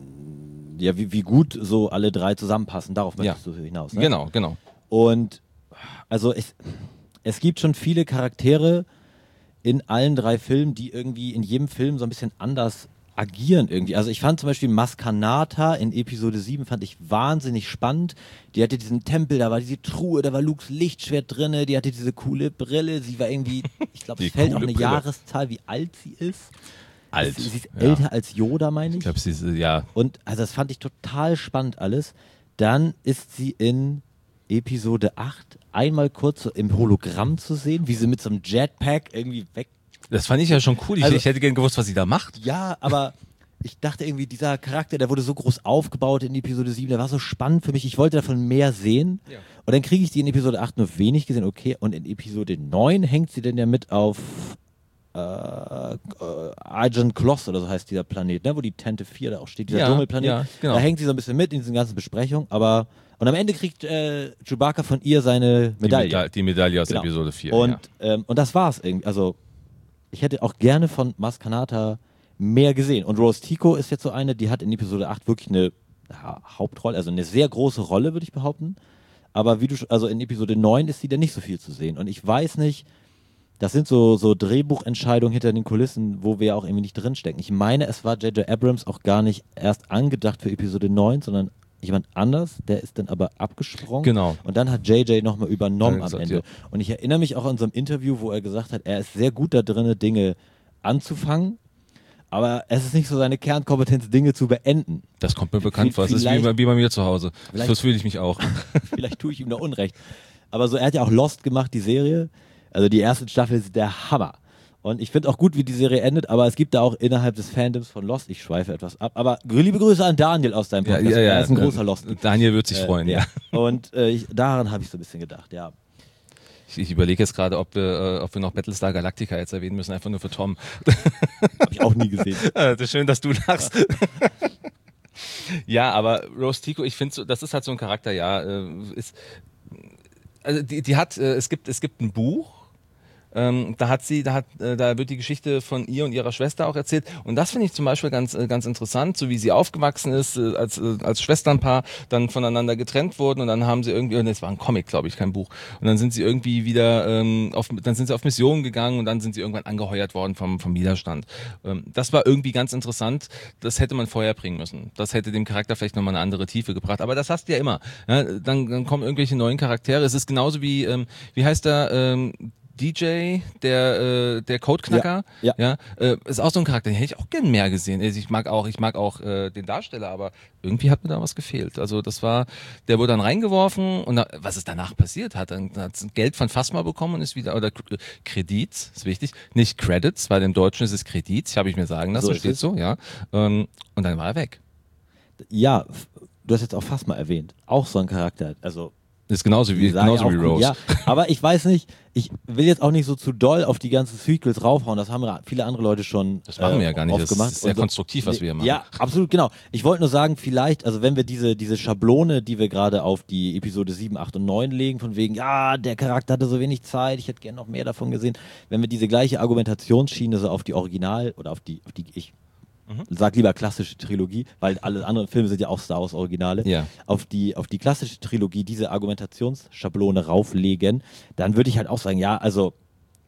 B: ja, wie, wie gut so alle drei zusammenpassen. Darauf möchtest
A: Ja.
B: du hinaus. Ne?
A: Genau, genau.
B: Und also es, es gibt schon viele Charaktere in allen drei Filmen, die irgendwie in jedem Film so ein bisschen anders agieren irgendwie. Also ich fand zum Beispiel Maskanata in Episode sieben fand ich wahnsinnig spannend. Die hatte diesen Tempel, da war diese Truhe, da war Lukes Lichtschwert drinne, die hatte diese coole Brille, sie war irgendwie, ich glaube,
A: Die
B: es fällt auch
A: coole
B: eine
A: Brille.
B: Jahreszahl, wie alt sie ist.
A: Alt.
B: Sie, sie ist
A: ja.
B: älter als Yoda, meine ich.
A: Ich glaube, sie ist, äh, ja.
B: Und also das fand ich total spannend alles. Dann ist sie in Episode acht einmal kurz so im Hologramm zu sehen, wie sie mit so einem Jetpack irgendwie weg.
A: Das fand ich ja schon cool. Ich,
B: Also-
A: ich hätte gern gewusst, was sie da macht.
B: Ja, aber ich dachte irgendwie, dieser Charakter, der wurde so groß aufgebaut in Episode sieben, der war so spannend für mich. Ich wollte davon mehr sehen.
A: Ja.
B: Und dann kriege ich die in Episode acht nur wenig gesehen, okay. Und in Episode neun hängt sie denn ja mit auf äh, äh, Argent Kloss oder so heißt dieser Planet, ne? Wo die Tente vier da auch steht, dieser
A: Ja,
B: Dschungelplanet.
A: ja, genau.
B: Da hängt sie so ein bisschen mit in diesen ganzen Besprechungen, aber und am Ende kriegt äh, Chewbacca von ihr seine
A: Die
B: Medaille.
A: Meda- Die Medaille aus
B: Genau.
A: Episode vier.
B: Und,
A: ja.
B: ähm, und das war's irgendwie. Also ich hätte auch gerne von Maskanata mehr gesehen. Und Rose Tico ist jetzt so eine, die hat in Episode acht wirklich eine ja, Hauptrolle, also eine sehr große Rolle, würde ich behaupten. Aber wie du sch- also in Episode neun ist sie dann nicht so viel zu sehen. Und ich weiß nicht, das sind so, so Drehbuchentscheidungen hinter den Kulissen, wo wir auch irgendwie nicht drinstecken. Ich meine, es war J J Abrams auch gar nicht erst angedacht für Episode neun, sondern jemand anders, der ist dann aber abgesprungen.
A: Genau.
B: Und dann hat J J nochmal übernommen
A: Hat er
B: am
A: gesagt,
B: Ende.
A: ja.
B: Und ich erinnere mich auch an so einem Interview, wo er gesagt hat, er ist sehr gut da drin, Dinge anzufangen, aber es ist nicht so seine Kernkompetenz, Dinge zu beenden.
A: Das kommt mir bekannt vor. Das ist wie
B: vielleicht-
A: bei, wie bei mir zu Hause.
B: Vielleicht-
A: Das fühle ich mich auch.
B: Vielleicht tue ich ihm da Unrecht. Aber so, er hat ja auch Lost gemacht, die Serie. Also die erste Staffel ist der Hammer. Und ich finde auch gut, wie die Serie endet, aber es gibt da auch innerhalb des Fandoms von Lost, ich schweife etwas ab, aber liebe Grüße an Daniel aus deinem
A: Ja,
B: Podcast.
A: ja, ja.
B: Er ist ein großer Lost.
A: Daniel wird sich
B: Äh,
A: freuen, ja.
B: Und äh, ich, daran habe ich so ein bisschen gedacht, ja.
A: Ich, ich überlege jetzt gerade, ob wir, äh, ob wir noch Battlestar Galactica jetzt erwähnen müssen, einfach nur für Tom.
B: Habe ich auch nie gesehen.
A: Äh, das ist schön, dass du lachst. Ja, aber Rose Tico, ich finde, so, das ist halt so ein Charakter, ja. Äh, ist, also die, die hat, äh, es gibt, es gibt ein Buch. Ähm, da hat sie, da hat, äh, da wird die Geschichte von ihr und ihrer Schwester auch erzählt. Und das finde ich zum Beispiel ganz, äh, ganz interessant, so wie sie aufgewachsen ist, äh, als, äh, als Schwesternpaar, dann voneinander getrennt wurden, und dann haben sie irgendwie, und es war ein Comic, glaube ich, kein Buch. Und dann sind sie irgendwie wieder, ähm, auf, dann sind sie auf Mission gegangen, und dann sind sie irgendwann angeheuert worden vom, vom Widerstand. Ähm, das war irgendwie ganz interessant. Das hätte man vorher bringen müssen. Das hätte dem Charakter vielleicht nochmal eine andere Tiefe gebracht. Aber das hast du ja immer. Ja, dann, dann kommen irgendwelche neuen Charaktere. Es ist genauso wie, ähm, wie heißt der, ähm, D J, der äh, der Codeknacker,
B: Ja,
A: ja, äh, ist auch so ein Charakter, den hätte ich auch gern mehr gesehen. Also ich mag auch, ich mag auch äh, den Darsteller, aber irgendwie hat mir da was gefehlt. Also das war, der wurde dann reingeworfen, und da, was ist danach passiert? Hat dann hat Geld von Phasma bekommen und ist wieder, oder K- Kredits, ist wichtig, nicht Credits, weil im Deutschen ist es Kredits, habe ich mir sagen lassen,
B: So ist
A: steht
B: es.
A: so, ja. Ähm, und dann war er weg.
B: Ja, f- du hast jetzt auch fast mal erwähnt. Auch so ein Charakter. Also
A: Ist genauso wie,
B: Die sah
A: genauso
B: ja
A: wie
B: auch gut,
A: Rose.
B: Ja, aber ich weiß nicht, ich will jetzt auch nicht so zu doll auf die ganzen Sequels raufhauen. Das haben viele andere Leute schon
A: Das machen wir ja gar nicht.
B: oft
A: Das
B: gemacht.
A: ist sehr
B: Und so-
A: konstruktiv, was wir hier machen.
B: Ja, absolut, genau. Ich wollte nur sagen, vielleicht, also wenn wir diese, diese Schablone, die wir gerade auf die Episode sieben, acht und neun legen, von wegen, ja, der Charakter hatte so wenig Zeit, ich hätte gerne noch mehr davon gesehen. Wenn wir diese gleiche Argumentationsschiene so auf die Original oder auf die, auf die ich sag lieber klassische Trilogie, weil alle anderen Filme sind ja auch Star Wars Originale,
A: Ja.
B: auf die, auf die klassische Trilogie diese Argumentationsschablone rauflegen, dann würde ich halt auch sagen, ja, also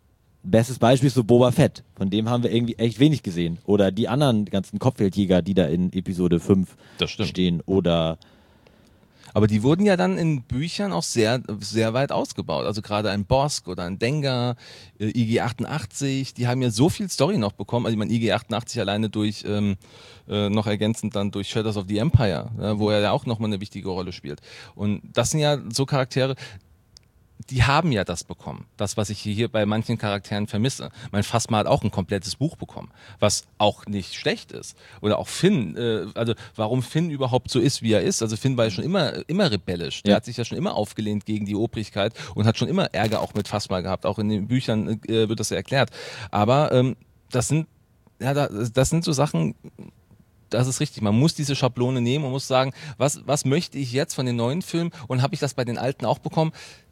B: bestes Beispiel ist so Boba Fett. Von dem haben wir irgendwie echt wenig gesehen. Oder die anderen ganzen Kopfgeldjäger, die da in Episode fünf
A: Das stimmt.
B: stehen. Oder
A: Aber die wurden ja dann in Büchern auch sehr, sehr weit ausgebaut. Also gerade ein Bosk oder ein Dengar, äh, I G achtundachtzig, die haben ja so viel Story noch bekommen. Also ich meine, I G achtundachtzig alleine durch, ähm, äh, noch ergänzend dann durch Shadows of the Empire, ja, wo er ja auch nochmal eine wichtige Rolle spielt. Und das sind ja so Charaktere, die haben ja das bekommen. Das, was ich hier bei manchen Charakteren vermisse. Mein Phasma hat auch ein komplettes Buch bekommen, was auch nicht schlecht ist. Oder auch Finn, äh, also warum Finn überhaupt so ist, wie er ist. Also Finn war ja schon immer, immer rebellisch. Der
B: Ja.
A: hat sich ja schon immer aufgelehnt gegen die Obrigkeit und hat schon immer Ärger auch mit Phasma gehabt. Auch in den Büchern äh, wird das ja erklärt. Aber ähm, das sind, ja, das, das sind so Sachen. Das ist richtig. Man muss diese Schablone nehmen und muss sagen, was, was möchte ich jetzt von den neuen Filmen und habe ich das bei den alten auch bekommen?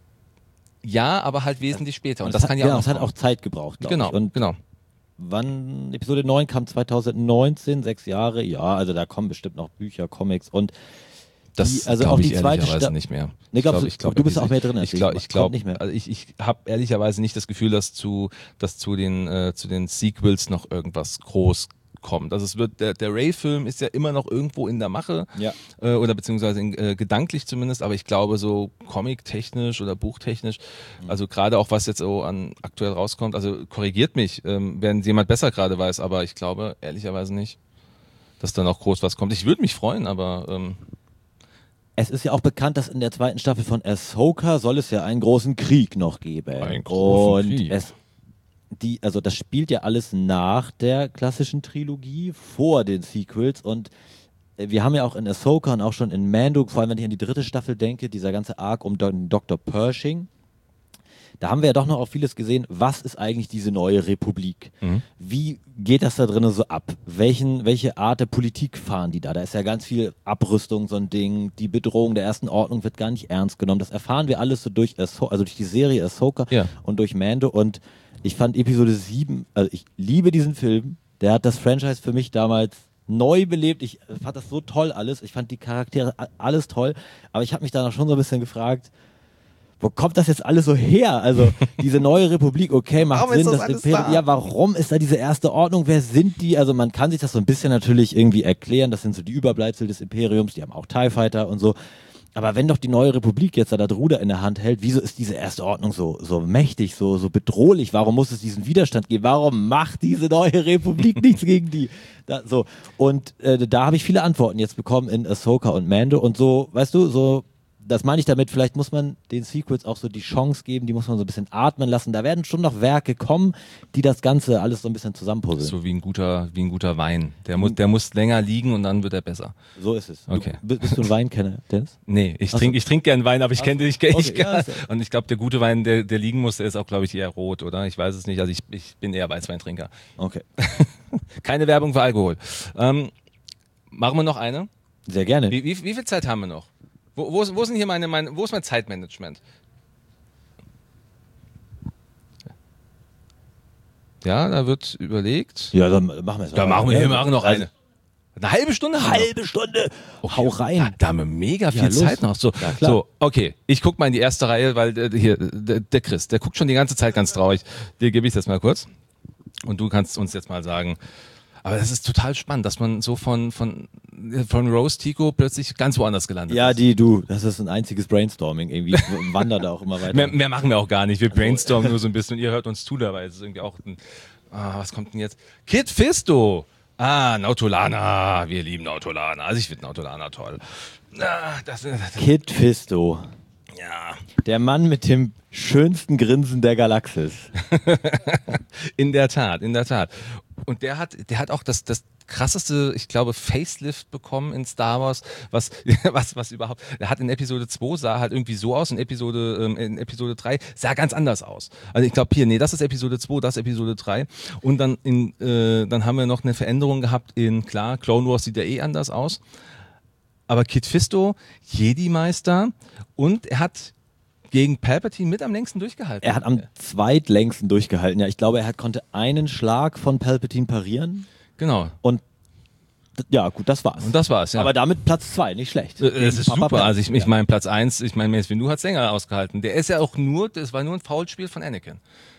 A: Ja, aber halt wesentlich später. Und das
B: hat,
A: kann ja
B: genau,
A: auch
B: es
A: noch
B: hat auch Zeit gebraucht, glaube
A: Genau,
B: ich. Und
A: genau.
B: wann, Episode neun kam zwanzig neunzehn, sechs Jahre, ja, also da kommen bestimmt noch Bücher, Comics und
A: Das
B: die, also
A: glaube
B: auch
A: ich
B: die zweite
A: ehrlicherweise
B: Sta-
A: nicht mehr.
B: Nee,
A: Ich
B: glaubst du-
A: ich glaub,
B: du bist
A: diese-
B: auch mehr drin als
A: Ich
B: ich.
A: glaube,
B: Kommt
A: ich, glaub,
B: nicht mehr.
A: Also ich, ich habe ehrlicherweise nicht das Gefühl, dass zu, dass zu den, äh, zu den Sequels noch irgendwas groß kommt. Also es wird, der, der Ray-Film ist ja immer noch irgendwo in der Mache,
B: Ja.
A: äh, oder beziehungsweise in, äh, gedanklich zumindest, aber ich glaube so comic-technisch oder buchtechnisch,
B: Mhm.
A: also gerade auch was jetzt so an aktuell rauskommt, also korrigiert mich, ähm, wenn jemand besser gerade weiß, aber ich glaube ehrlicherweise nicht, dass da noch groß was kommt. Ich würde mich freuen, aber ähm,
B: Es ist ja auch bekannt, dass in der zweiten Staffel von Ahsoka soll es ja einen großen Krieg noch geben.
A: Einen großen
B: und
A: Krieg.
B: es die, also das spielt ja alles nach der klassischen Trilogie, vor den Sequels und äh, wir haben ja auch in Ahsoka und auch schon in Mando, vor allem wenn ich an die dritte Staffel denke, dieser ganze Arc um Don- Doktor Pershing, da haben wir ja doch noch auch vieles gesehen, was ist eigentlich diese neue Republik?
A: Mhm.
B: Wie geht das da drinnen so ab? Welchen, welche Art der Politik fahren die da? Da ist ja ganz viel Abrüstung, so ein Ding. Die Bedrohung der ersten Ordnung wird gar nicht ernst genommen. Das erfahren wir alles so durch, Ahso- also durch die Serie Ahsoka
A: Ja.
B: und durch Mando. Und ich fand Episode sieben, also ich liebe diesen Film. Der hat das Franchise für mich damals neu belebt. Ich fand das so toll alles. Ich fand die Charaktere a- alles toll. Aber ich habe mich danach schon so ein bisschen gefragt, wo kommt das jetzt alles so her? Also diese neue Republik, okay, macht
A: Warum ist
B: Sinn,
A: das
B: das
A: alles
B: Imperium.
A: da?
B: Ja, warum ist da diese erste Ordnung? Wer sind die? Also man kann sich das so ein bisschen natürlich irgendwie erklären. Das sind so die Überbleibsel des Imperiums. Die haben auch TIE Fighter und so. Aber wenn doch die neue Republik jetzt da das Ruder in der Hand hält, wieso ist diese erste Ordnung so, so mächtig, so, so bedrohlich? Warum muss es diesen Widerstand geben? Warum macht diese neue Republik nichts gegen die? Da, so. Und äh, da habe ich viele Antworten jetzt bekommen in Ahsoka und Mando und so, weißt du, so, das meine ich damit, vielleicht muss man den Sequels auch so die Chance geben, die muss man so ein bisschen atmen lassen. Da werden schon noch Werke kommen, die das Ganze alles so ein bisschen zusammenpuzzeln.
A: so wie ein guter, wie ein guter Wein. Der muss, der muss länger liegen und dann wird er besser.
B: So ist es.
A: Okay.
B: Du, bist du ein Weinkenner, Dennis?
A: Nee, ich
B: Ach so.
A: trinke ich trink gern Wein, aber ich kenne ich, ich,
B: Okay,
A: ich,
B: ja, ist ja-
A: und ich glaube, der gute Wein, der, der liegen muss, der ist auch, glaube ich, eher rot, oder? Ich weiß es nicht. Also ich, ich bin eher Weißweintrinker.
B: Okay.
A: Keine Werbung für Alkohol. Ähm, machen wir noch eine?
B: Sehr gerne.
A: Wie, wie, wie viel Zeit haben wir noch? Wo, wo, ist, wo ist denn hier meine, meine, wo ist mein Zeitmanagement? Ja, da wird überlegt.
B: Ja, dann machen wir es.
A: Da machen wir, wir machen noch
B: Also,
A: eine. Eine halbe Stunde? haben wir noch.
B: Halbe Stunde. Hau
A: Da,
B: rein.
A: da haben wir mega viel
B: Ja, los.
A: Zeit noch. So,
B: Ja, klar.
A: so, okay. Ich guck mal in die erste Reihe, weil äh, hier, der, der Chris, der guckt schon die ganze Zeit ganz traurig. Dir gebe ich das mal kurz. Und du kannst uns jetzt mal sagen. Aber das ist total spannend, dass man so von, von, von Rose Tico plötzlich ganz woanders gelandet
B: Ja,
A: ist.
B: die, du, das ist ein einziges Brainstorming. Irgendwie wandert da auch immer weiter.
A: Mehr, mehr machen wir auch gar nicht. Wir brainstormen nur so ein bisschen und ihr hört uns zu dabei. Es ist irgendwie auch ein, ah, was kommt denn jetzt? Kid Fisto. Ah, Nautolana. Wir lieben Nautolana. Also ich finde Nautolana toll. Ah, das, das,
B: Kid Fisto.
A: ja.
B: Der Mann mit dem schönsten Grinsen der Galaxis.
A: In der Tat, in der Tat. Und der hat, der hat auch das, das krasseste, ich glaube, Facelift bekommen in Star Wars, was, was, was überhaupt. Er hat in Episode zwei sah halt irgendwie so aus, in Episode, ähm, in Episode drei sah ganz anders aus. Also ich glaube hier, nee, das ist Episode zwei, das ist Episode drei. Und dann in, äh, dann haben wir noch eine Veränderung gehabt in, klar, Clone Wars sieht ja eh anders aus. Aber Kit Fisto, Jedi-Meister und er hat gegen Palpatine mit am längsten durchgehalten.
B: Er hat am zweitlängsten durchgehalten. Ja, ich glaube, er hat, konnte einen Schlag von Palpatine parieren.
A: Genau.
B: Und d- ja, gut, das war's.
A: Und das war's, ja.
B: Aber damit Platz zwei, nicht schlecht.
A: Äh, Das ist
B: Papa
A: super.
B: Platt.
A: Also ich, ich
B: Ja.
A: meine Platz eins, ich meine Mace Windu hat länger ausgehalten. Der ist ja auch nur, das war nur ein Foulspiel von Anakin.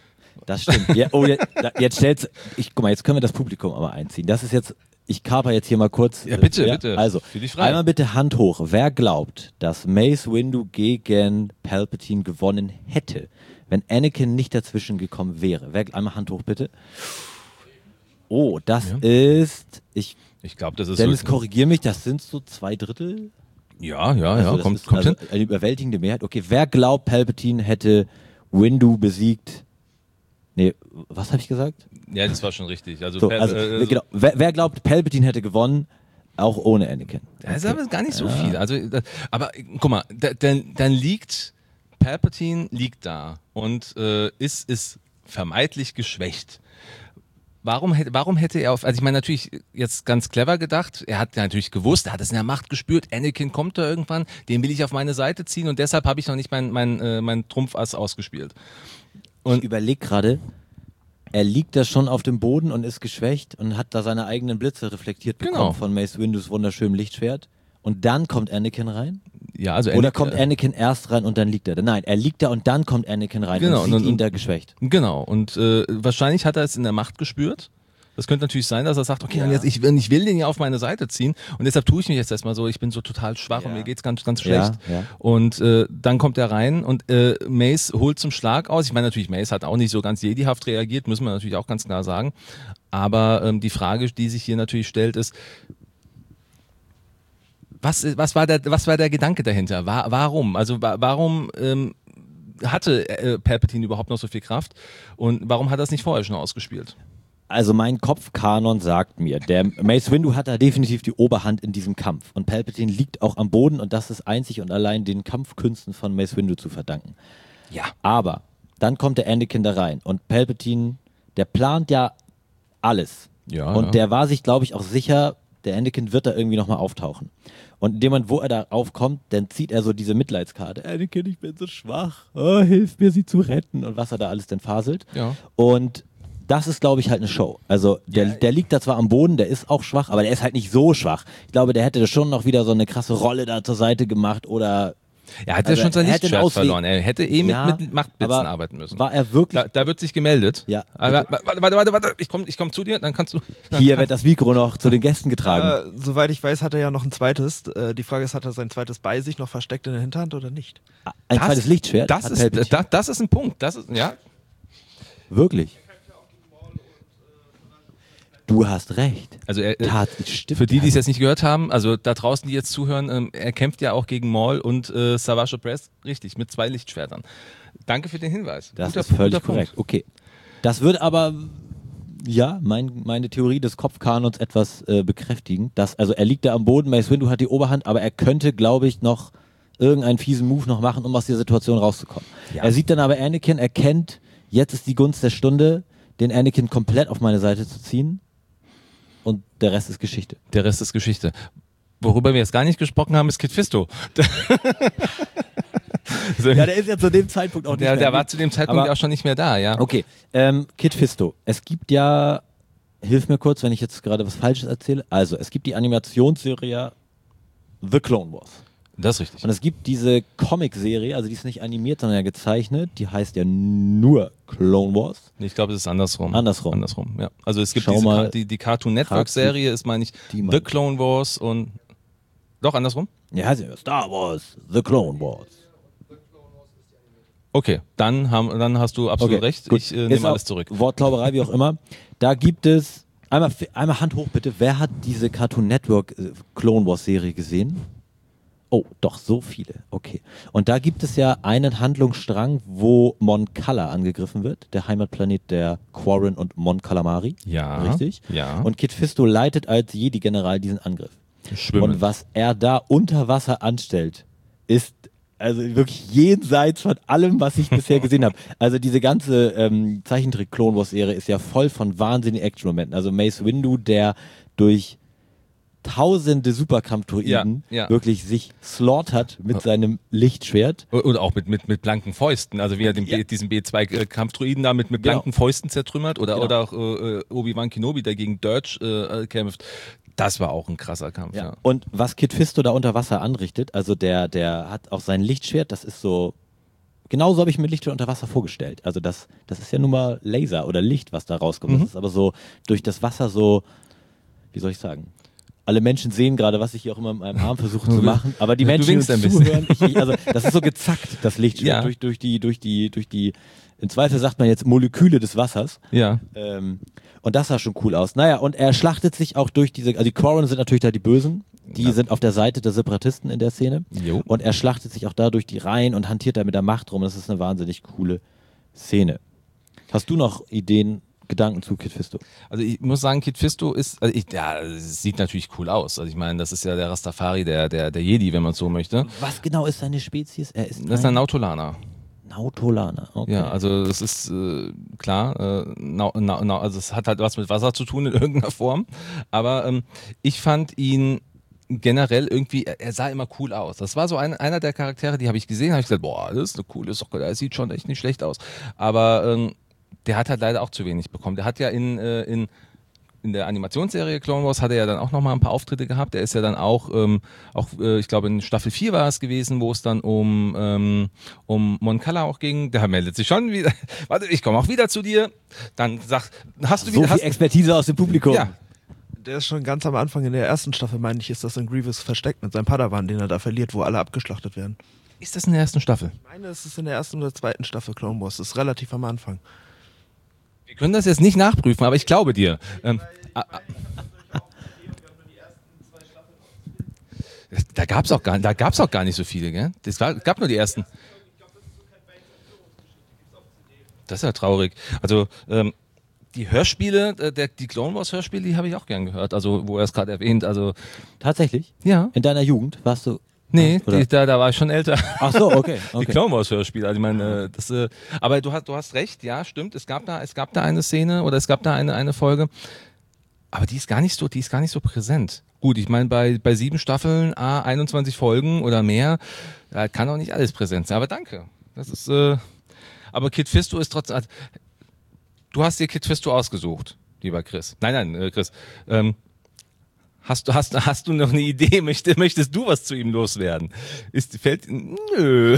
B: Das stimmt. Ja, oh, jetzt, jetzt stellst ich, guck mal, jetzt können wir das Publikum aber einziehen. Das ist jetzt, ich kaper jetzt hier mal kurz.
A: Ja, bitte,
B: äh,
A: bitte.
B: Also,
A: Fühl dich frei.
B: einmal bitte Hand hoch. Wer glaubt, dass Mace Windu gegen Palpatine gewonnen hätte, wenn Anakin nicht dazwischen gekommen wäre? Wer, einmal Hand hoch, bitte. Oh, das
A: Ja.
B: ist, ich,
A: Ich glaube, das ist
B: Dennis,
A: so.
B: korrigier mich, das sind so zwei Drittel?
A: Ja, ja,
B: Also
A: ja,
B: das
A: kommt,
B: ist
A: kommt
B: also
A: hin.
B: eine überwältigende Mehrheit. Okay, wer glaubt, Palpatine hätte Windu besiegt? Nee, was habe ich gesagt?
A: Ja, das war schon richtig. Also,
B: So,
A: per-
B: also,
A: äh,
B: genau. Wer, wer glaubt, Palpatine hätte gewonnen, auch ohne Anakin?
A: Das ist aber gar nicht so viel. Also, das, aber äh, guck mal, da, dann, dann liegt Palpatine liegt da und äh, ist, ist vermeintlich geschwächt. Warum hätte, warum hätte er auf, also ich meine natürlich jetzt ganz clever gedacht, er hat ja natürlich gewusst, er hat es in der Macht gespürt, Anakin kommt da irgendwann, den will ich auf meine Seite ziehen und deshalb habe ich noch nicht mein, mein, äh, mein Trumpfass ausgespielt.
B: Ich überlege gerade, er liegt da schon auf dem Boden und ist geschwächt und hat da seine eigenen Blitze reflektiert bekommen
A: Genau.
B: von Mace Windus wunderschönem Lichtschwert. Und dann kommt Anakin rein?
A: Ja, also
B: Oder
A: Anakin-
B: kommt Anakin erst rein und dann liegt er da? Nein, er liegt da und dann kommt Anakin rein
A: Genau,
B: und sieht
A: und-
B: ihn da geschwächt.
A: Genau, und äh, wahrscheinlich hat er es in der Macht gespürt. Das könnte natürlich sein, dass er sagt, okay,
B: Ja.
A: und jetzt, ich, will- ich will den ja auf meine Seite ziehen und deshalb tue ich mich jetzt erstmal so, ich bin so total schwach
B: Ja.
A: und mir geht's ganz, ganz schlecht.
B: Ja, ja.
A: Und äh, dann kommt er rein und äh, Mace holt zum Schlag aus. Ich meine natürlich, Mace hat auch nicht so ganz jedihaft reagiert, müssen wir natürlich auch ganz klar sagen. Aber ähm, die Frage, die sich hier natürlich stellt, ist, was, was, war, der, was war der Gedanke dahinter? Wa- Warum? Also wa- warum ähm, hatte äh, Palpatine überhaupt noch so viel Kraft und warum hat er es nicht vorher schon ausgespielt?
B: Also mein Kopfkanon sagt mir, der Mace Windu hat da definitiv die Oberhand in diesem Kampf. Und Palpatine liegt auch am Boden und das ist einzig und allein den Kampfkünsten von Mace Windu zu verdanken.
A: Ja.
B: Aber dann kommt der Anakin da rein und Palpatine, der plant ja alles.
A: Ja,
B: und
A: ja.
B: der war sich, glaube ich, auch sicher, der Anakin wird da irgendwie nochmal auftauchen. Und in dem Moment, wo er da aufkommt, dann zieht er so diese Mitleidskarte. Anakin, ich bin so schwach. Oh, hilf mir, sie zu retten. Und was er da alles denn faselt.
A: Ja.
B: Und das ist, glaube ich, halt eine Show. Also der,
A: Ja.
B: der liegt da zwar am Boden, der ist auch schwach, aber der ist halt nicht so schwach. Ich glaube, der hätte schon noch wieder so eine krasse Rolle da zur Seite gemacht oder...
A: Er hat
B: Also
A: ja schon sein
B: er hätte einen
A: Lichtschwert
B: Ausweg-
A: verloren. Er hätte eh mit,
B: Ja,
A: mit Machtblitzen
B: aber
A: arbeiten müssen.
B: War er wirklich...
A: Da, da wird sich gemeldet.
B: Ja.
A: Aber, warte, warte, warte, warte. Ich komme ich komm zu dir, dann kannst du. Dann
B: Hier wird das Mikro noch zu den Gästen getragen.
C: Äh, soweit ich weiß, hat er ja noch ein zweites. Äh, die Frage ist, hat er sein zweites bei sich noch versteckt in der Hinterhand oder nicht?
B: Ein
A: das-
B: zweites Lichtschwert
A: Das
B: hat
A: ist,
B: Palpatine.
A: das, das ist ein Punkt. Das ist, ja.
B: Wirklich. Du hast recht.
A: Also er, äh,
B: Tat, stimmt.
A: für die, die es jetzt nicht gehört haben, also da draußen, die jetzt zuhören, ähm, er kämpft ja auch gegen Maul und äh, Savage Opress, richtig, mit zwei Lichtschwertern. Danke für den Hinweis.
B: Das
A: Guter-
B: ist völlig
A: guter Punkt.
B: korrekt. Okay. Das wird aber, ja, mein, meine Theorie des Kopfkanons etwas äh, bekräftigen. Dass, also er liegt da am Boden, Mace Windu hat die Oberhand, aber er könnte, glaube ich, noch irgendeinen fiesen Move noch machen, um aus dieser Situation rauszukommen.
A: Ja.
B: Er sieht dann aber Anakin, erkennt, jetzt ist die Gunst der Stunde, den Anakin komplett auf meine Seite zu ziehen. Und der Rest ist Geschichte.
A: Der Rest ist Geschichte. Worüber wir jetzt gar nicht gesprochen haben, ist Kit Fisto. So,
B: Ja, der ist ja zu dem Zeitpunkt auch nicht
A: der,
B: mehr.
A: der war zu dem Zeitpunkt
B: Aber-
A: ja auch schon nicht mehr da, ja.
B: Okay, ähm, Kit Fisto. Es gibt ja, hilf mir kurz, wenn ich jetzt gerade was Falsches erzähle. Also, es gibt die Animationsserie The Clone Wars.
A: Das ist richtig.
B: Und es gibt diese Comic-Serie, also die ist nicht animiert, sondern ja gezeichnet. Die heißt ja nur Clone Wars.
A: Ich glaube, es ist andersrum.
B: Andersrum.
A: Andersrum, ja. Also es gibt
B: Schau
A: diese
B: mal.
A: Ka die, die Cartoon Network Serie ist, meine ich,
B: Die
A: The
B: meine ich.
A: Clone Wars und doch andersrum?
B: Ja, heißt ja Star Wars, The Clone Wars.
A: Okay, dann, haben, dann hast du absolut
B: Okay,
A: recht.
B: gut.
A: Ich äh,
B: Ist
A: nehme
B: auch
A: alles zurück.
B: Wortklauberei, wie auch immer. Da gibt es, einmal, einmal Hand hoch bitte, wer hat diese Cartoon Network äh, Clone Wars Serie gesehen? Oh, doch, so viele. Okay. Und da gibt es ja einen Handlungsstrang, wo Mon Cala angegriffen wird, der Heimatplanet der Quarren und Mon Calamari.
A: Ja.
B: Richtig?
A: Ja.
B: Und Kit Fisto leitet als Jedi-General diesen Angriff.
A: Schwimmen.
B: Und was er da unter Wasser anstellt, ist also wirklich jenseits von allem, was ich bisher gesehen habe. Also diese ganze ähm, Zeichentrick-Clone Wars-Serie ist ja voll von wahnsinnigen Action-Momenten. Also Mace Windu, der durch tausende Superkampfdroiden
A: Ja, ja.
B: wirklich sich slaughtert mit seinem Lichtschwert.
A: Und auch mit, mit, mit blanken Fäusten. Also wie er den B,
B: Ja.
A: diesen B zwei Kampfdroiden da mit, mit
B: Genau.
A: blanken Fäusten zertrümmert oder,
B: Genau.
A: oder auch äh, Obi-Wan Kenobi, der gegen Dirge äh, kämpft. Das war auch ein krasser Kampf, ja.
B: Ja. Und was Kit Fisto da unter Wasser anrichtet, also der, der hat auch sein Lichtschwert, das ist so genauso habe ich mir Licht unter Wasser vorgestellt. Also das, das ist ja nun mal Laser oder Licht, was da rauskommt.
A: Mhm.
B: Das ist aber so durch das Wasser so, wie soll ich sagen? Alle Menschen sehen gerade, was ich hier auch immer mit meinem Arm versuche zu machen, aber die
A: Du
B: Menschen, die uns
A: winkst ein bisschen.
B: zuhören, ich, ich, also das ist so gezackt, das Licht
A: Ja.
B: durch, durch die, durch die, durch die, im Zweifel sagt man jetzt Moleküle des Wassers.
A: Ja.
B: Ähm, und das sah schon cool aus. Naja, und er schlachtet sich auch durch diese, also die Quarren sind natürlich da die Bösen, die
A: Ja.
B: sind auf der Seite der Separatisten in der Szene.
A: Jo.
B: Und er schlachtet sich auch da durch die Reihen und hantiert da mit der Macht rum. Das ist eine wahnsinnig coole Szene. Hast du noch Ideen, Gedanken zu Kit Fisto?
A: Also ich muss sagen, Kit Fisto ist, also ich, ja, es sieht natürlich cool aus. Also ich meine, das ist ja der Rastafari, der, der, der Jedi, wenn man so möchte.
B: Was genau ist seine Spezies? Er ist
A: Das ist ein Nautolaner.
B: Nautolaner. Okay.
A: Ja, also es ist äh, klar, äh, nau, nau, nau, also es hat halt was mit Wasser zu tun in irgendeiner Form. Aber ähm, ich fand ihn generell irgendwie, er, er sah immer cool aus. Das war so ein, einer der Charaktere, die habe ich gesehen, habe ich gesagt, boah, das ist eine coole Socke, der sieht schon echt nicht schlecht aus. Aber ähm, der hat halt leider auch zu wenig bekommen. Der hat ja in, äh, in, in der Animationsserie Clone Wars hat er ja dann auch nochmal ein paar Auftritte gehabt. Der ist ja dann auch, ähm, auch äh, ich glaube in Staffel vier war es gewesen, wo es dann um, ähm, um Mon Cala auch ging. Der meldet sich schon wieder. Warte, ich komme auch wieder zu dir. Dann sag, hast du
B: So
A: wieder...
B: viel
A: Hast,
B: Expertise aus dem Publikum.
A: ja,
C: Der ist schon ganz am Anfang in der ersten Staffel, meine ich, ist das in Grievous versteckt mit seinem Padawan, den er da verliert, wo alle abgeschlachtet werden.
A: ist das in der ersten Staffel?
C: Ich meine, es ist in der ersten oder zweiten Staffel Clone Wars. Das ist relativ am Anfang.
A: Wir können das jetzt nicht nachprüfen, aber ich glaube dir. Ähm, ah, ah. Da gab es auch, gar- da gab's auch gar nicht so viele, gell? Es war- gab nur die ersten. Das ist ja traurig. Also ähm, die Hörspiele, äh, der, die Clone Wars Hörspiele, die habe ich auch gern gehört. Also wo er es gerade erwähnt. Also
B: Tatsächlich?
A: ja.
B: In deiner Jugend warst du...
A: Nee,
B: Oder?
A: die, da, da war ich schon älter.
B: Ach so, okay.
A: Die
B: okay.
A: Clone Wars Hörspiele. Also ich meine, äh, das, äh, aber du hast, du hast recht, ja, stimmt. Es gab da, es gab da eine Szene oder es gab da eine, eine Folge. Aber die ist gar nicht so, die ist gar nicht so präsent. Gut, ich meine, bei, bei sieben Staffeln, A, einundzwanzig Folgen oder mehr, da kann auch nicht alles präsent sein. Aber danke. Das ist, äh, aber Kit Fisto ist trotzdem, also, du hast dir Kit Fisto ausgesucht, lieber Chris. Nein, nein, äh, Chris. Ähm, hast du, hast, hast du noch eine Idee? Möchtest, möchtest du was zu ihm loswerden? Ist, fällt, nö.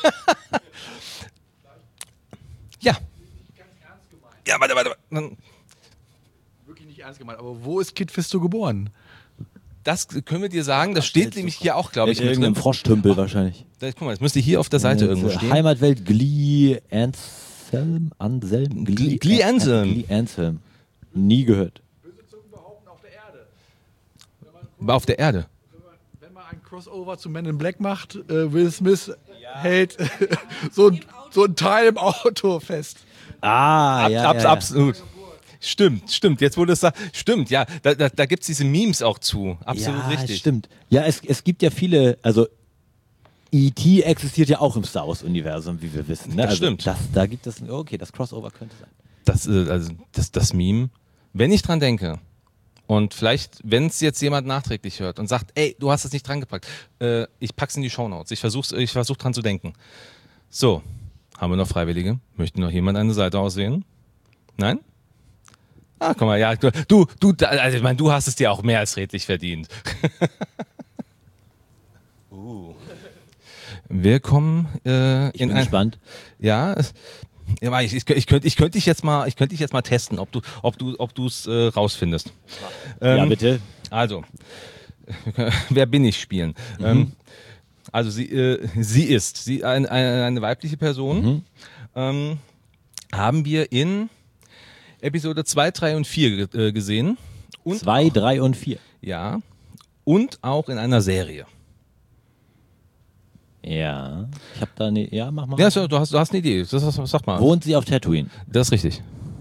A: Ja. Ja, warte, warte, warte.
D: Wirklich nicht ernst gemeint, aber wo ist Kit Fisto geboren?
A: Das können wir dir sagen, das steht nämlich hier auch, glaube
B: In
A: ich, mit
B: irgendeinem
A: drin.
B: Froschtümpel wahrscheinlich.
A: Da, guck mal, das müsste hier auf der Seite
B: Äh,
A: irgendwo stehen.
B: Heimatwelt Glee Anselm? Anselm?
A: Glee- Glee Anselm.
B: Glee Anselm. Nie gehört.
D: Böse Zungen behaupten auf der Erde.
A: War auf der Erde.
D: Wenn man ein Crossover zu Men in Black macht, äh, Will Smith hält so, ein- so ein Teil im Auto fest.
B: Ah,
A: Ab,
B: ja,
A: ab,
B: ja, ja.
A: Absolut. Stimmt, stimmt. Jetzt wurde es da. Stimmt, ja. Da, da, da gibt es diese Memes auch zu. Absolut
B: ja,
A: richtig.
B: Stimmt. Ja, es, es gibt ja viele, also E T existiert ja auch im Star Wars-Universum, wie wir wissen. Ne?
A: Das
B: also
A: stimmt.
B: Das, da gibt es, okay, das Crossover könnte sein.
A: Das, äh, also, das, das Meme, wenn ich dran denke, und vielleicht, wenn es jetzt jemand nachträglich hört und sagt, ey, du hast es nicht dran gepackt, äh, ich pack's in die Shownotes. Ich versuch's, ich versuch dran zu denken. So, haben wir noch Freiwillige? Möchte noch jemand eine Seite auswählen? Nein? Ah, guck mal, ja, du, du, du also ich meine, du hast es dir auch mehr als redlich verdient. uh. Wir kommen äh,
B: Ich
A: in
B: bin
A: ein,
B: gespannt.
A: ja, es- ja, aber ich, ich, ich könnte ich könnt dich jetzt mal, ich könnte dich jetzt mal testen, ob du, ob du, ob du es äh, rausfindest.
B: ja,
A: Ähm,
B: bitte.
A: Also, wer bin ich spielen? Ähm, also sie, äh, sie ist, sie ein, eine, eine weibliche Person. Ähm, haben wir in Episode zwei, drei und vier ge- äh, gesehen. Und
B: Zwei, drei und vier.
A: ja, und auch in einer Serie.
B: Ja. Ich habe da eine, ja, mach mal.
A: Ja, so, du hast, du hast eine Idee. Das, das, sag mal.
B: Wohnt sie auf Tatooine?
A: Das ist richtig.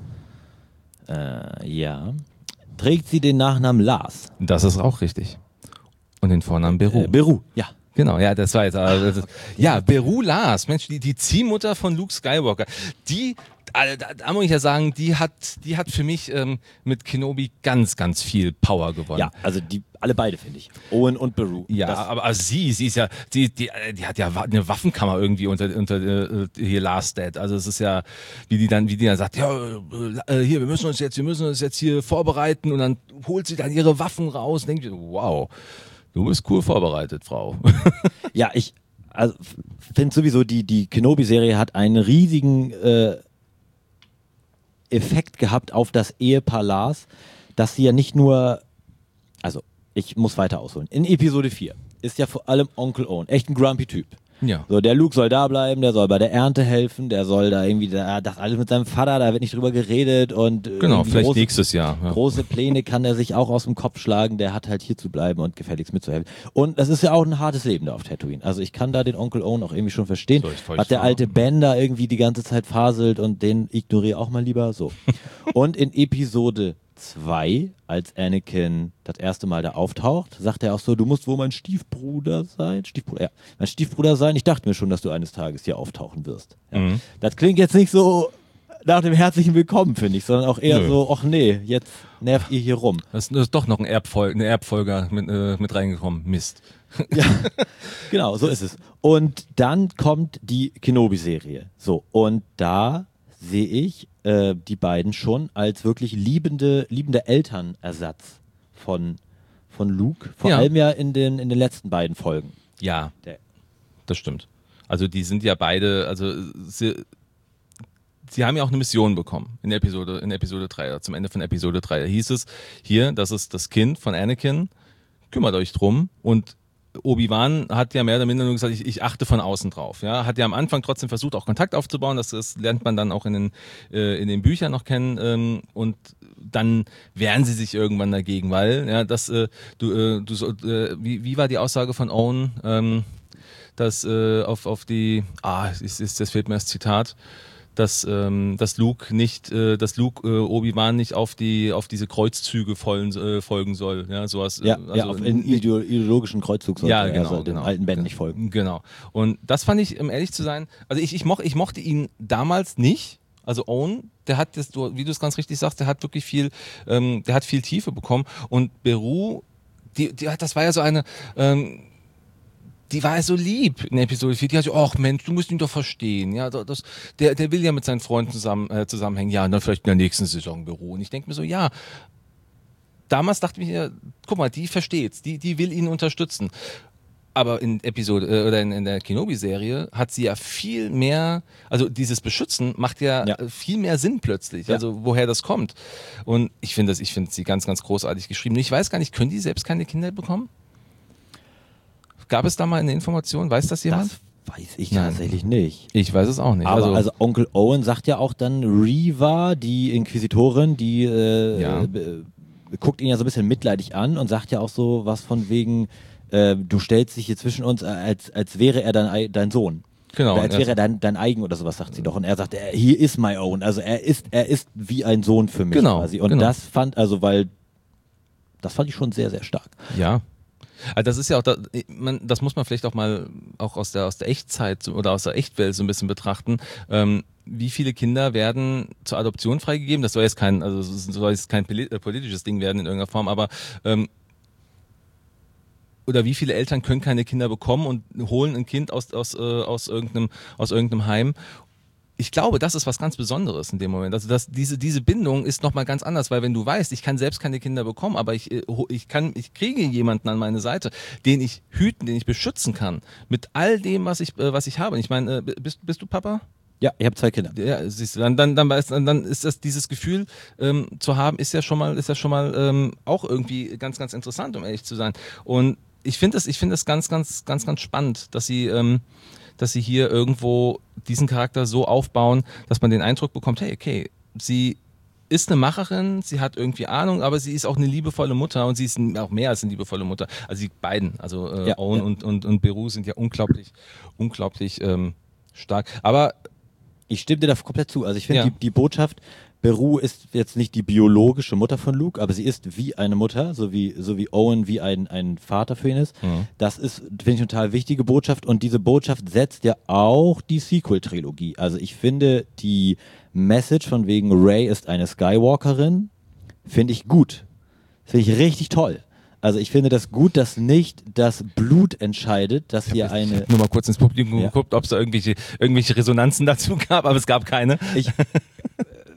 B: Äh, ja. Trägt sie den Nachnamen Lars?
A: Das ist auch richtig. Und den Vornamen Beru.
B: Äh, Beru, ja.
A: Genau, ja, das war jetzt. Also, das, ja, Beru Lars, Mensch, die, die Ziehmutter von Luke Skywalker, die, äh, da, da muss ich ja sagen, die hat, die hat für mich ähm, mit Kenobi ganz, ganz viel Power gewonnen.
B: Ja, also die, alle beide finde ich. Owen und Beru.
A: Ja,
B: Das,
A: aber also sie, sie ist ja, die, die, äh, die hat ja wa- eine Waffenkammer irgendwie unter, unter äh, hier Last Dead. Also es ist ja, wie die dann, wie die dann sagt, ja, äh, hier, wir müssen uns jetzt, wir müssen uns jetzt hier vorbereiten und dann holt sie dann ihre Waffen raus. Und denkt, wow, du bist cool vorbereitet, Frau.
B: ja, ich also finde sowieso, die, die Kenobi-Serie hat einen riesigen äh, Effekt gehabt auf das Ehepaar Lars, dass sie ja nicht nur, also ich muss weiter ausholen. In Episode vier ist ja vor allem Onkel Owen echt ein grumpy Typ.
A: Ja.
B: So, der Luke soll da bleiben, der soll bei der Ernte helfen, der soll da irgendwie, da, das alles mit seinem Vater, da wird nicht drüber geredet und
A: Genau, vielleicht
B: große,
A: nächstes Jahr. Ja.
B: große Pläne kann er sich auch aus dem Kopf schlagen, der hat halt hier zu bleiben und gefälligst mitzuhelfen. Und das ist ja auch ein hartes Leben da auf Tatooine. Also ich kann da den Onkel Owen auch irgendwie schon verstehen.
A: So, ich folge
B: Hat der
A: vor.
B: alte Ben da irgendwie die ganze Zeit faselt und den ignoriere auch mal lieber so. Und in Episode zwei, als Anakin das erste Mal da auftaucht, sagt er auch so, du musst wohl mein Stiefbruder sein. Stiefbruder, ja. Mein Stiefbruder sein. Ich dachte mir schon, dass du eines Tages hier auftauchen wirst. Ja.
A: Mhm.
B: Das klingt jetzt nicht so nach dem herzlichen Willkommen, finde ich, sondern auch eher
A: Nö.
B: so, ach nee, jetzt nervt ihr hier rum.
A: Das ist doch noch ein Erbfol eine Erbfolger mit, äh, mit reingekommen. Mist.
B: Ja, genau, so ist es. Und dann kommt die Kenobi-Serie. So, und da sehe ich äh, die beiden schon als wirklich liebende, liebende Elternersatz von, von Luke. Vor
A: Ja.
B: allem ja in den, in den letzten beiden Folgen.
A: Ja,
B: Der,
A: das stimmt. Also die sind ja beide, also sie, sie haben ja auch eine Mission bekommen in Episode, in Episode drei, oder zum Ende von Episode drei. Da hieß es, hier, das ist das Kind von Anakin, kümmert euch drum. Und Obi-Wan hat ja mehr oder minder nur gesagt, ich, ich achte von außen drauf. Ja, hat ja am Anfang trotzdem versucht, auch Kontakt aufzubauen. Das, das lernt man dann auch in den, äh, in den Büchern noch kennen. Ähm, und dann wehren sie sich irgendwann dagegen, weil ja, das, äh, du, äh, du, so- äh, wie, wie war die Aussage von Owen, ähm, dass äh, auf, auf die, ah, ist, ist, das fehlt mir das Zitat, dass, ähm, dass Luke nicht, äh, dass Luke äh, Obi-Wan nicht auf die, auf diese Kreuzzüge folgen, äh, folgen soll. Ja, sowas.
B: ja,
A: äh,
B: ja, auf einen ideo- ideologischen Kreuzzug sollte
A: ja,
B: er
A: genau,
B: also dem
A: genau.
B: alten Ben nicht folgen.
A: Genau. Und das fand ich, um ehrlich zu sein, also ich, ich, moch, ich mochte ihn damals nicht. Also Owen, der hat das, du- wie du es ganz richtig sagst, der hat wirklich viel, ähm, der hat viel Tiefe bekommen. Und Beru, die, die, das war ja so eine, ähm, die war ja so lieb in Episode vier. Die hat so, ach Mensch, du musst ihn doch verstehen. Ja, das, der, der will ja mit seinen Freunden zusammen, äh, zusammenhängen. Ja, und dann vielleicht in der nächsten Saison Beru. Und ich denke mir so, ja, damals dachte ich mir, guck mal, die versteht's, die, die will ihn unterstützen. Aber in Episode äh, oder in, in der Kenobi-Serie hat sie ja viel mehr, also dieses Beschützen macht ja,
B: Ja.
A: äh, viel mehr Sinn plötzlich,
B: Ja.
A: also woher das kommt. Und ich finde das, ich finde sie ganz, ganz großartig geschrieben. Ich weiß gar nicht, können die selbst keine Kinder bekommen? Gab es da mal eine Information? Weiß das jemand?
B: Das weiß ich
A: Nein.
B: tatsächlich nicht.
A: Ich weiß es auch nicht.
B: Aber also, Onkel Owen sagt ja auch dann, Reva, die Inquisitorin, die äh,
A: Ja.
B: äh, guckt ihn ja so ein bisschen mitleidig an und sagt ja auch so was von wegen, äh, du stellst dich hier zwischen uns, äh, als, als wäre er dein, Ei- dein Sohn.
A: Genau.
B: Oder als
A: und
B: wäre er dein, dein eigen oder sowas, sagt sie doch. Und er sagt, er, he is my own. Also er ist, er ist wie ein Sohn für mich
A: Genau,
B: quasi. Und
A: genau.
B: das fand, also weil, das fand ich schon sehr, sehr stark.
A: Ja. Also das ist ja auch, da, man, das muss man vielleicht auch mal auch aus der aus der Echtzeit so- oder aus der Echtwelt so ein bisschen betrachten. Ähm, wie viele Kinder werden zur Adoption freigegeben? Das soll jetzt kein, also es soll jetzt kein poli- äh, politisches Ding werden in irgendeiner Form, aber ähm, oder wie viele Eltern können keine Kinder bekommen und holen ein Kind aus aus äh, aus irgendeinem aus irgendeinem Heim? Ich glaube, das ist was ganz Besonderes in dem Moment. Also das, diese, diese Bindung ist nochmal ganz anders, weil wenn du weißt, ich kann selbst keine Kinder bekommen, aber ich, äh, ho- ich, kann, ich kriege jemanden an meine Seite, den ich hüten, den ich beschützen kann, mit all dem, was ich, äh, was ich habe. Ich meine, äh, bist, bist du Papa?
B: Ja, ich habe zwei Kinder.
A: Ja, siehst du, dann, dann, dann, weiß- dann, dann ist das dieses Gefühl ähm, zu haben, ist ja schon mal, ist ja schon mal ähm, auch irgendwie ganz, ganz interessant, um ehrlich zu sein. Und ich finde das, ich finde das ganz, ganz, ganz, ganz spannend, dass sie, ähm, dass sie hier irgendwo diesen Charakter so aufbauen, dass man den Eindruck bekommt, hey, okay, sie ist eine Macherin, sie hat irgendwie Ahnung, aber sie ist auch eine liebevolle Mutter und sie ist ein, auch mehr als eine liebevolle Mutter. Also die beiden, also äh,
B: Ja,
A: Owen
B: ja.
A: und, und, und Beru sind ja unglaublich, unglaublich ähm, stark. Aber
B: Ich stimme dir da komplett zu. Also ich finde
A: Ja.
B: die, die Botschaft, Beru ist jetzt nicht die biologische Mutter von Luke, aber sie ist wie eine Mutter, so wie, so wie Owen wie ein, ein Vater für ihn ist.
A: Mhm.
B: Das ist, finde ich, eine total wichtige Botschaft und diese Botschaft setzt ja auch die Sequel-Trilogie. Also ich finde die Message von wegen Rey ist eine Skywalkerin, finde ich gut. Finde ich richtig toll. Also ich finde das gut, dass nicht das Blut entscheidet, dass hier
A: Ich
B: eine...
A: habe nur mal kurz ins Publikum
B: Ja.
A: geguckt, ob es da irgendwelche, irgendwelche Resonanzen dazu gab, aber es gab keine.
B: Ich,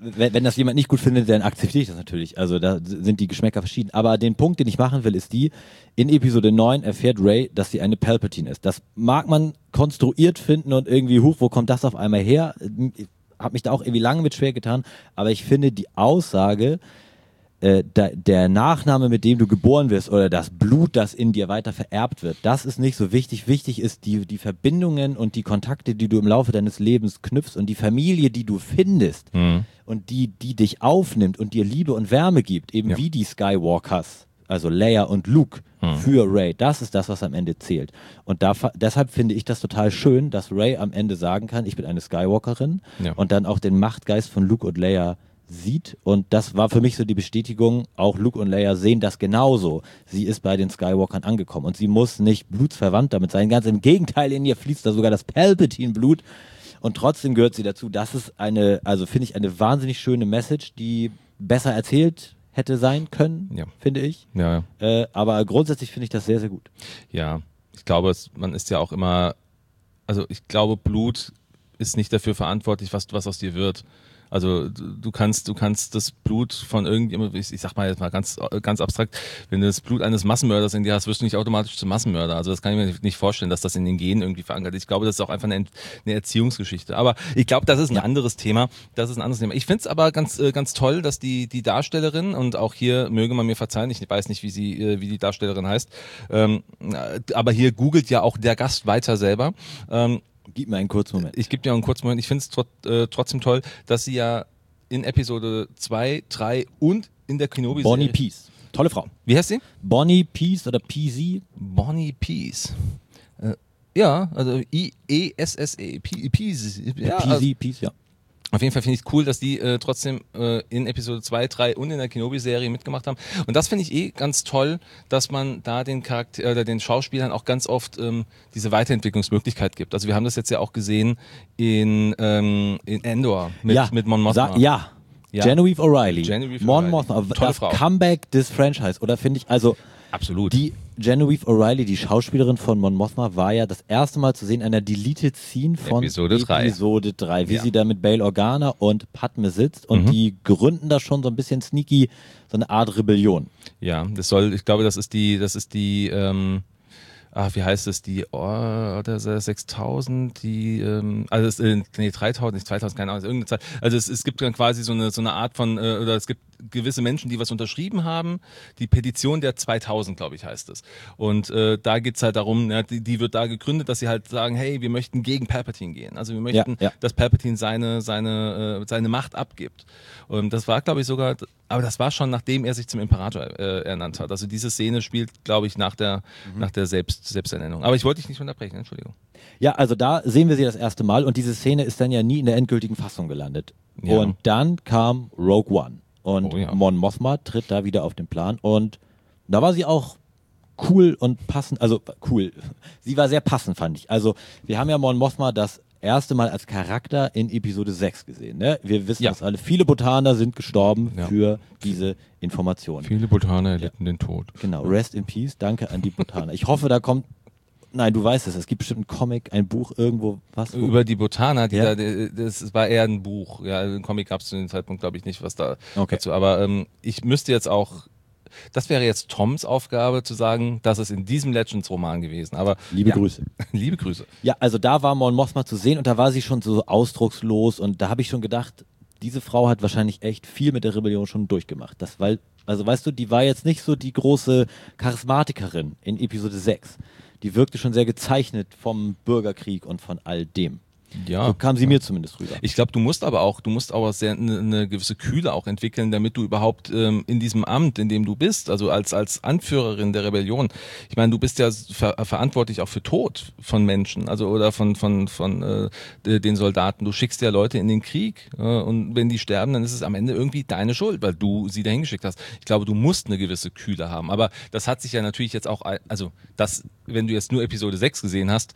B: wenn, wenn das jemand nicht gut findet, dann akzeptiere ich das natürlich. Also da sind die Geschmäcker verschieden. Aber den Punkt, den ich machen will, ist die, in Episode neun erfährt Rey, dass sie eine Palpatine ist. Das mag man konstruiert finden und irgendwie, huch, wo kommt das auf einmal her? Ich habe mich da auch irgendwie lange mit schwer getan. Aber ich finde die Aussage, äh, da, der Nachname, mit dem du geboren wirst oder das Blut, das in dir weiter vererbt wird, das ist nicht so wichtig. Wichtig ist die, die Verbindungen und die Kontakte, die du im Laufe deines Lebens knüpfst und die Familie, die du findest
A: Mhm.
B: und die, die dich aufnimmt und dir Liebe und Wärme gibt, eben
A: Ja.
B: wie die Skywalkers, also Leia und Luke
A: Mhm.
B: für Rey. Das ist das, was am Ende zählt. Und da, deshalb finde ich das total schön, dass Rey am Ende sagen kann, ich bin eine Skywalkerin
A: Ja.
B: und dann auch den Machtgeist von Luke und Leia sieht. Und das war für mich so die Bestätigung, auch Luke und Leia sehen das genauso. Sie ist bei den Skywalkern angekommen und sie muss nicht blutsverwandt damit sein. Ganz im Gegenteil, in ihr fließt da sogar das Palpatine-Blut. Und trotzdem gehört sie dazu. Das ist eine, also finde ich, eine wahnsinnig schöne Message, die besser erzählt hätte sein können,
A: Ja.
B: finde ich.
A: Ja,
B: Äh, aber grundsätzlich finde ich das sehr, sehr gut.
A: ja. Ich glaube, es, man ist ja auch immer, also ich glaube, Blut ist nicht dafür verantwortlich, was, was aus dir wird. Also du, du kannst, du kannst das Blut von irgendjemandem, ich, ich sag mal jetzt mal ganz, ganz abstrakt, wenn du das Blut eines Massenmörders in dir hast, wirst du nicht automatisch zum Massenmörder. Also das kann ich mir nicht vorstellen, dass das in den Genen irgendwie verankert ist. Ich glaube, das ist auch einfach eine, eine Erziehungsgeschichte. Aber ich glaube, das ist ein
B: Ja.
A: anderes Thema. Das ist ein anderes Thema. Ich finde es aber ganz, äh, ganz toll, dass die, die Darstellerin, und auch hier möge man mir verzeihen, ich weiß nicht, wie sie, äh, wie die Darstellerin heißt, ähm, aber hier googelt ja auch der Gast weiter selber. Ähm,
B: Gib mir einen kurzen Moment.
A: Ich gebe dir einen kurzen Moment. Ich finde es trot, äh, trotzdem toll, dass sie ja in Episode zwei, drei und in der Kenobi-Serie...
B: Bonnie Peace. Tolle Frau.
A: Wie heißt sie?
B: Bonnie Peace oder P Z?
A: Bonnie Peace. Äh, ja, also I E S S E. P- Peace. Ja,
B: P
A: also,
B: Z, Peace, ja.
A: auf jeden Fall finde ich es cool, dass die äh, trotzdem äh, in Episode zwei, drei und in der Kenobi-Serie mitgemacht haben. Und das finde ich eh ganz toll, dass man da den Charakter oder den Schauspielern auch ganz oft ähm, diese Weiterentwicklungsmöglichkeit gibt. Also wir haben das jetzt ja auch gesehen in, ähm, in Endor mit,
B: ja.
A: mit Mon Mothma.
B: Sa ja.
A: Ja.
B: Genevieve O'Reilly.
A: Genevieve
B: Mon
A: O'Reilly.
B: Mothma.
A: Tolle
B: Das
A: Frau.
B: Comeback des Franchise. Oder finde ich, also
A: Absolut.
B: die Genevieve O'Reilly, die Schauspielerin von Mon Mothma, war ja das erste Mal zu sehen in einer Deleted Scene von
A: Episode drei.
B: Episode drei, wie
A: Ja.
B: sie da mit Bail Organa und Padme sitzt und
A: Mhm.
B: die gründen da schon so ein bisschen sneaky so eine Art Rebellion.
A: Ja, das soll, ich glaube, das ist die, das ist die, ähm, ah, wie heißt es, die oh, oder sechstausend, die, ähm, also es, äh, nee, dreitausend, nicht zweitausend, keine Ahnung, ist irgendeine Zeit. Also es, es gibt dann quasi so eine, so eine Art von, äh, oder es gibt gewisse Menschen, die was unterschrieben haben. Die Petition der zweitausend, glaube ich, heißt es. Und äh, da geht's halt darum, ja, die, die wird da gegründet, dass sie halt sagen, hey, wir möchten gegen Palpatine gehen. Also wir möchten,
B: ja.
A: dass Palpatine seine, seine, äh, seine Macht abgibt. Und das war, glaube ich, sogar, aber das war schon, nachdem er sich zum Imperator äh, ernannt hat. Also diese Szene spielt, glaube ich, nach der,
B: Mhm.
A: nach der Selbst, Selbsternennung. Aber ich wollte dich nicht unterbrechen, Entschuldigung.
B: Ja, also da sehen wir sie das erste Mal und diese Szene ist dann ja nie in der endgültigen Fassung gelandet.
A: Ja.
B: Und dann kam Rogue One und
A: Oh ja.
B: Mon Mothma tritt da wieder auf den Plan und da war sie auch cool und passend, also cool. Sie war sehr passend, fand ich. Also wir haben ja Mon Mothma das erste Mal als Charakter in Episode sechs gesehen. Ne? Wir wissen
A: Ja.
B: das alle. Viele Botaner sind gestorben
A: Ja.
B: für diese Informationen.
A: Viele Botaner erlitten den Tod.
B: Genau, rest in peace. Danke an die Botaner. Ich hoffe, da kommt, nein, du weißt es, es gibt bestimmt einen Comic, ein Buch, irgendwo, was? wo-
A: Über die Botaner, die
B: Ja.
A: da, das war eher ein Buch. Ja, ein Comic gab es zu dem Zeitpunkt, glaube ich, nicht, was da
B: Okay.
A: dazu. Aber ähm, ich müsste jetzt auch, das wäre jetzt Toms Aufgabe, zu sagen, das ist in diesem Legends-Roman gewesen. Aber
B: Liebe
A: ja,
B: Grüße.
A: liebe Grüße.
B: Ja, also da war Mon Mothma zu sehen und da war sie schon so ausdruckslos und da habe ich schon gedacht, diese Frau hat wahrscheinlich echt viel mit der Rebellion schon durchgemacht. Das, weil, also weißt du, die war jetzt nicht so die große Charismatikerin in Episode sechs. Die wirkte schon sehr gezeichnet vom Bürgerkrieg und von all dem.
A: Ja.
B: So kam sie mir zumindest rüber.
A: Ich glaube, du musst aber auch, du musst aber sehr eine, eine gewisse Kühle auch entwickeln, damit du überhaupt ähm, in diesem Amt, in dem du bist, also als als Anführerin der Rebellion. Ich meine, du bist ja ver verantwortlich auch für Tod von Menschen, also oder von von von äh, den Soldaten. Du schickst ja Leute in den Krieg äh, und wenn die sterben, dann ist es am Ende irgendwie deine Schuld, weil du sie dahin geschickt hast. Ich glaube, du musst eine gewisse Kühle haben. Aber das hat sich ja natürlich jetzt auch, also das, wenn du jetzt nur Episode sechs gesehen hast,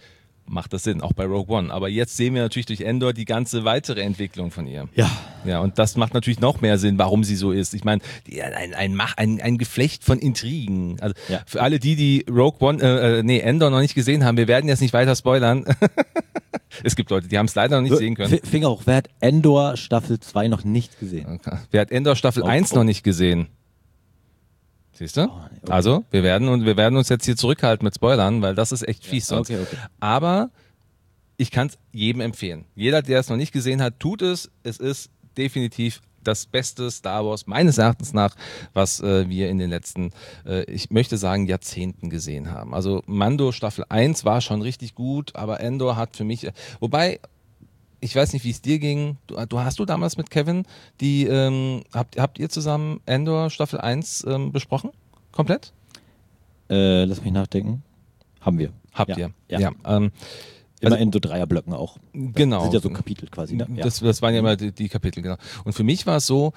A: macht das Sinn, auch bei Rogue One. Aber jetzt sehen wir natürlich durch Endor die ganze weitere Entwicklung von ihr.
B: Ja.
A: Ja, und das macht natürlich noch mehr Sinn, warum sie so ist. Ich meine, die- ein, ein, Mach- ein, ein Geflecht von Intrigen. Also
B: Ja.
A: für alle die, die Rogue One, äh, äh, nee, Endor noch nicht gesehen haben, wir werden jetzt nicht weiter spoilern. Es gibt Leute, die haben es leider noch nicht sehen können.
B: F- Finger hoch, wer hat Endor Staffel zwei noch nicht gesehen?
A: Wer hat Endor Staffel
B: Oh,
A: eins
B: oh.
A: noch nicht gesehen? Siehst du?
B: nee, okay.
A: Also, wir werden, und wir werden uns jetzt hier zurückhalten mit Spoilern, weil das ist echt fies sonst.
B: okay, okay.
A: Aber ich kann es jedem empfehlen. Jeder, der es noch nicht gesehen hat, tut es. Es ist definitiv das beste Star Wars, meines Erachtens nach, was äh, wir in den letzten, äh, ich möchte sagen, Jahrzehnten gesehen haben. Also Mando Staffel eins war schon richtig gut, aber Endor hat für mich, äh, wobei, ich weiß nicht, wie es dir ging. Du, du hast du damals mit Kevin die, ähm, habt, habt ihr zusammen Endor Staffel eins ähm, besprochen? Komplett?
B: Äh, lass mich nachdenken. Haben wir.
A: Habt
B: ja.
A: ihr?
B: Ja.
A: ähm,
B: Immer
A: Also-
B: in so Dreierblöcken auch. Das
A: genau.
B: sind ja so Kapitel quasi. Ne? Ja.
A: Das, das waren ja immer die, die Kapitel, genau. Und für mich war es so,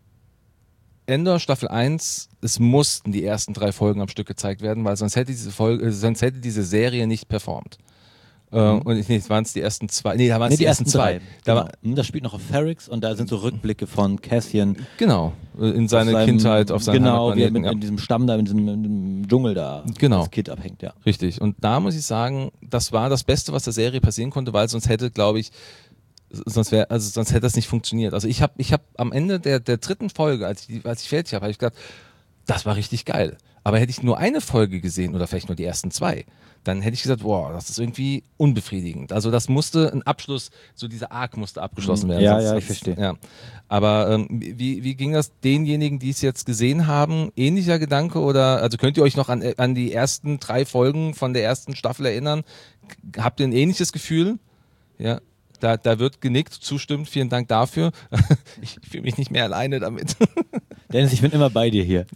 A: Endor Staffel eins, es mussten die ersten drei Folgen am Stück gezeigt werden, weil sonst hätte diese Folge, äh, sonst hätte diese Serie nicht performt. Äh, und ich, nee, es waren es die ersten zwei, nee, da waren es
B: Nee,
A: die, ersten zwei. Da
B: Genau.
A: war,
B: Hm, das spielt noch auf Ferrix und da sind so Rückblicke von Cassian.
A: genau, äh, in seine
B: auf seinem-
A: Kindheit, auf seinem
B: Genau, wie er
A: Heimatplaneten,
B: mit,
A: ja.
B: in diesem Stamm da, in diesem, in diesem Dschungel da
A: Genau.
B: als Kind abhängt, ja.
A: Richtig. Und da muss ich sagen, das war das Beste, was der Serie passieren konnte, weil sonst hätte, glaube ich, sonst wäre, also sonst hätte das nicht funktioniert. Also ich habe, ich habe am Ende der, der dritten Folge, als ich, die- als ich fertig habe, habe ich gedacht, das war richtig geil. Aber hätte ich nur eine Folge gesehen oder vielleicht nur die ersten zwei, dann hätte ich gesagt, boah, das ist irgendwie unbefriedigend. Also das musste ein Abschluss, so dieser Arc musste abgeschlossen werden.
B: Ja,
A: Sonst-
B: ja, ich
A: sonst-
B: verstehe.
A: Ja. Aber ähm, wie, wie ging das denjenigen, die es jetzt gesehen haben? Ähnlicher Gedanke oder, also könnt ihr euch noch an, an die ersten drei Folgen von der ersten Staffel erinnern? K- Habt ihr ein ähnliches Gefühl? Ja. Da, da wird genickt, zustimmt, vielen Dank dafür. Ich fühle mich nicht mehr alleine damit.
B: Dennis, ich bin immer bei dir hier.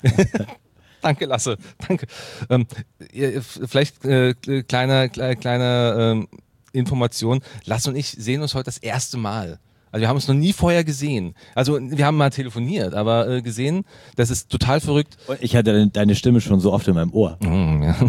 A: Danke, Lasse. Danke. Ähm, ihr- vielleicht äh, kleine, kleine, kleine ähm, Information. Lasse und ich sehen uns heute das erste Mal. Also wir haben uns noch nie vorher gesehen. Also wir haben mal telefoniert, aber äh, gesehen, das ist total verrückt.
B: Und ich hatte deine- deine Stimme schon so oft in meinem Ohr.
A: Mm, ja.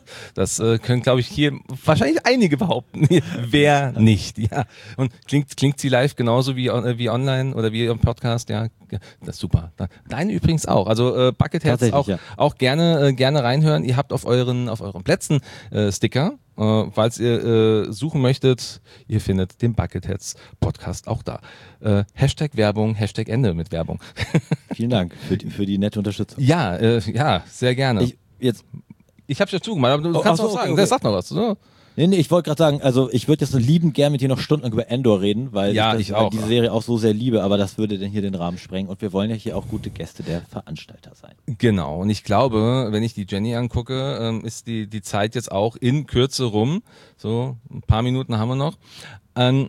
A: Das äh, können, glaube ich, hier wahrscheinlich einige behaupten. Wer nicht, ja. Und klingt, klingt sie live genauso wie, äh, wie online oder wie im Podcast, ja. Das ist super. Deine übrigens auch. Also äh, Bucketheads
B: Tatsächlich,
A: auch,
B: ja.
A: auch gerne, äh, gerne reinhören. Ihr habt auf euren, auf euren Plätzen äh, Sticker. Äh, falls ihr äh, suchen möchtet, ihr findet den Bucketheads Podcast auch da. Äh, Hashtag Werbung, Hashtag Ende mit Werbung.
B: Vielen Dank für die, für die nette Unterstützung.
A: Ja, äh, ja, sehr gerne.
B: Ich, jetzt,
A: Ich hab's ja zugemacht, aber du
B: Oh,
A: kannst
B: ach so,
A: auch sagen.
B: okay,
A: Der
B: okay.
A: sagt noch was. So.
B: nee, nee, ich wollte gerade sagen, also ich würde jetzt so liebend gern mit dir noch Stunden über Endor reden, weil
A: Ja,
B: das,
A: ich
B: weil
A: auch.
B: diese Serie auch so sehr liebe, aber das würde denn hier den Rahmen sprengen und wir wollen ja hier auch gute Gäste der Veranstalter sein.
A: Genau. Und ich glaube, wenn ich die Jenny angucke, ähm, ist die, die Zeit jetzt auch in Kürze rum. So, ein paar Minuten haben wir noch. Ähm,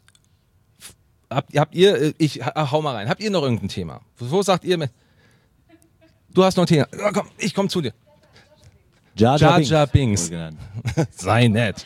A: habt, habt ihr, äh, ich ha- hau mal rein, habt ihr noch irgendein Thema? Wo sagt ihr, du hast noch ein Thema. Ja, komm, ich komm zu dir.
B: Jar
A: Jar Jar Binks.
B: so genannt.
A: Sei nett.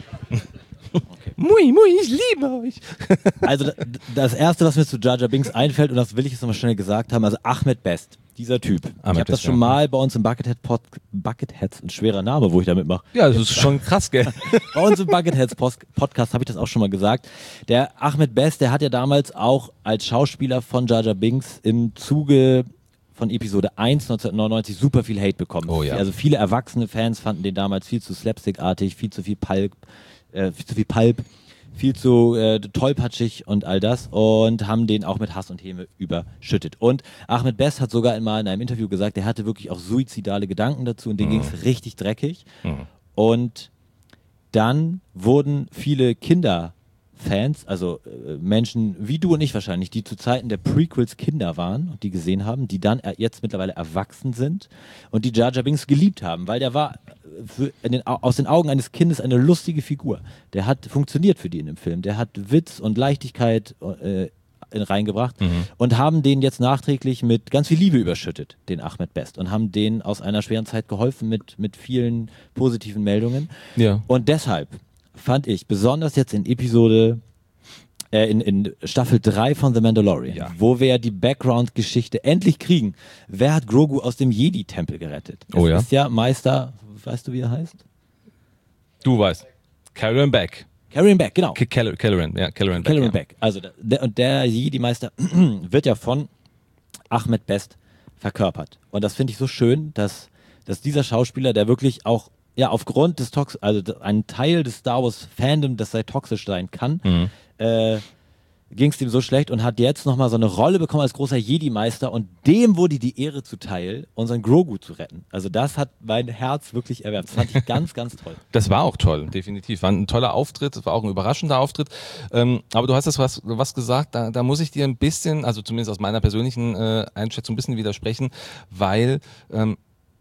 A: Mui, mui, ich liebe euch.
B: Also d- das erste, was mir zu Jar Jar Binks einfällt, und das will ich jetzt nochmal schnell gesagt haben, also Ahmed Best, dieser Typ. ich habe das
A: Best,
B: schon
A: ja.
B: mal bei uns im Buckethead Pod, Bucketheads, ein schwerer Name, wo ich damit mache.
A: Ja, das ist schon krass, gell?
B: Bei uns im Bucketheads Post Podcast habe ich das auch schon mal gesagt. Der Ahmed Best, der hat ja damals auch als Schauspieler von Jar Jar Binks im Zuge von Episode eins neunzehnhundertneunundneunzig super viel Hate bekommen.
A: Oh ja.
B: Also viele erwachsene Fans fanden den damals viel zu slapstickartig, viel zu viel Pulp, äh, viel zu viel Pulp, viel zu äh, tollpatschig und all das und haben den auch mit Hass und Häme überschüttet. Und Ahmed Best hat sogar einmal in einem Interview gesagt, er hatte wirklich auch suizidale Gedanken dazu und dem ging es richtig dreckig. Und dann wurden viele Kinderfans, also äh, Menschen wie du und ich wahrscheinlich, die zu Zeiten der Prequels Kinder waren und die gesehen haben, die dann äh, jetzt mittlerweile erwachsen sind und die Jar Jar Binks geliebt haben, weil der war äh, für in den, Au- aus den Augen eines Kindes eine lustige Figur. Der hat funktioniert für die in dem Film. Der hat Witz und Leichtigkeit äh, in- reingebracht und haben den jetzt nachträglich mit ganz viel Liebe überschüttet, den Ahmed Best, und haben denen aus einer schweren Zeit geholfen mit, mit vielen positiven Meldungen.
A: Ja.
B: Und deshalb fand ich, besonders jetzt in Episode, äh, in, in Staffel drei von The Mandalorian,
A: Ja.
B: wo wir ja die Background-Geschichte endlich kriegen. Wer hat Grogu aus dem Jedi-Tempel gerettet?
A: Oh ja.
B: Das ist ja Meister, weißt du, wie er heißt?
A: Du weißt. Karen Beck.
B: Carrion Beck, genau.
A: K- Cal- Caloran, ja, Caloran Beck.
B: Caloran
A: ja.
B: Beck. Also der, und der Jedi-Meister wird ja von Ahmed Best verkörpert. Und das finde ich so schön, dass, dass dieser Schauspieler, der wirklich auch ja aufgrund des Tox, also ein Teil des Star Wars Fandom, das sei toxisch sein kann,
A: Mhm.
B: äh, ging es ihm so schlecht und hat jetzt nochmal so eine Rolle bekommen als großer Jedi-Meister und dem wurde die Ehre zuteil, unseren Grogu zu retten. Also das hat mein Herz wirklich erwärmt. Das fand ich ganz, ganz toll.
A: Das war auch toll, definitiv. War ein toller Auftritt, es war auch ein überraschender Auftritt. Ähm, aber du hast das was, was gesagt, da, da muss ich dir ein bisschen, also zumindest aus meiner persönlichen äh, Einschätzung ein bisschen widersprechen, weil ähm,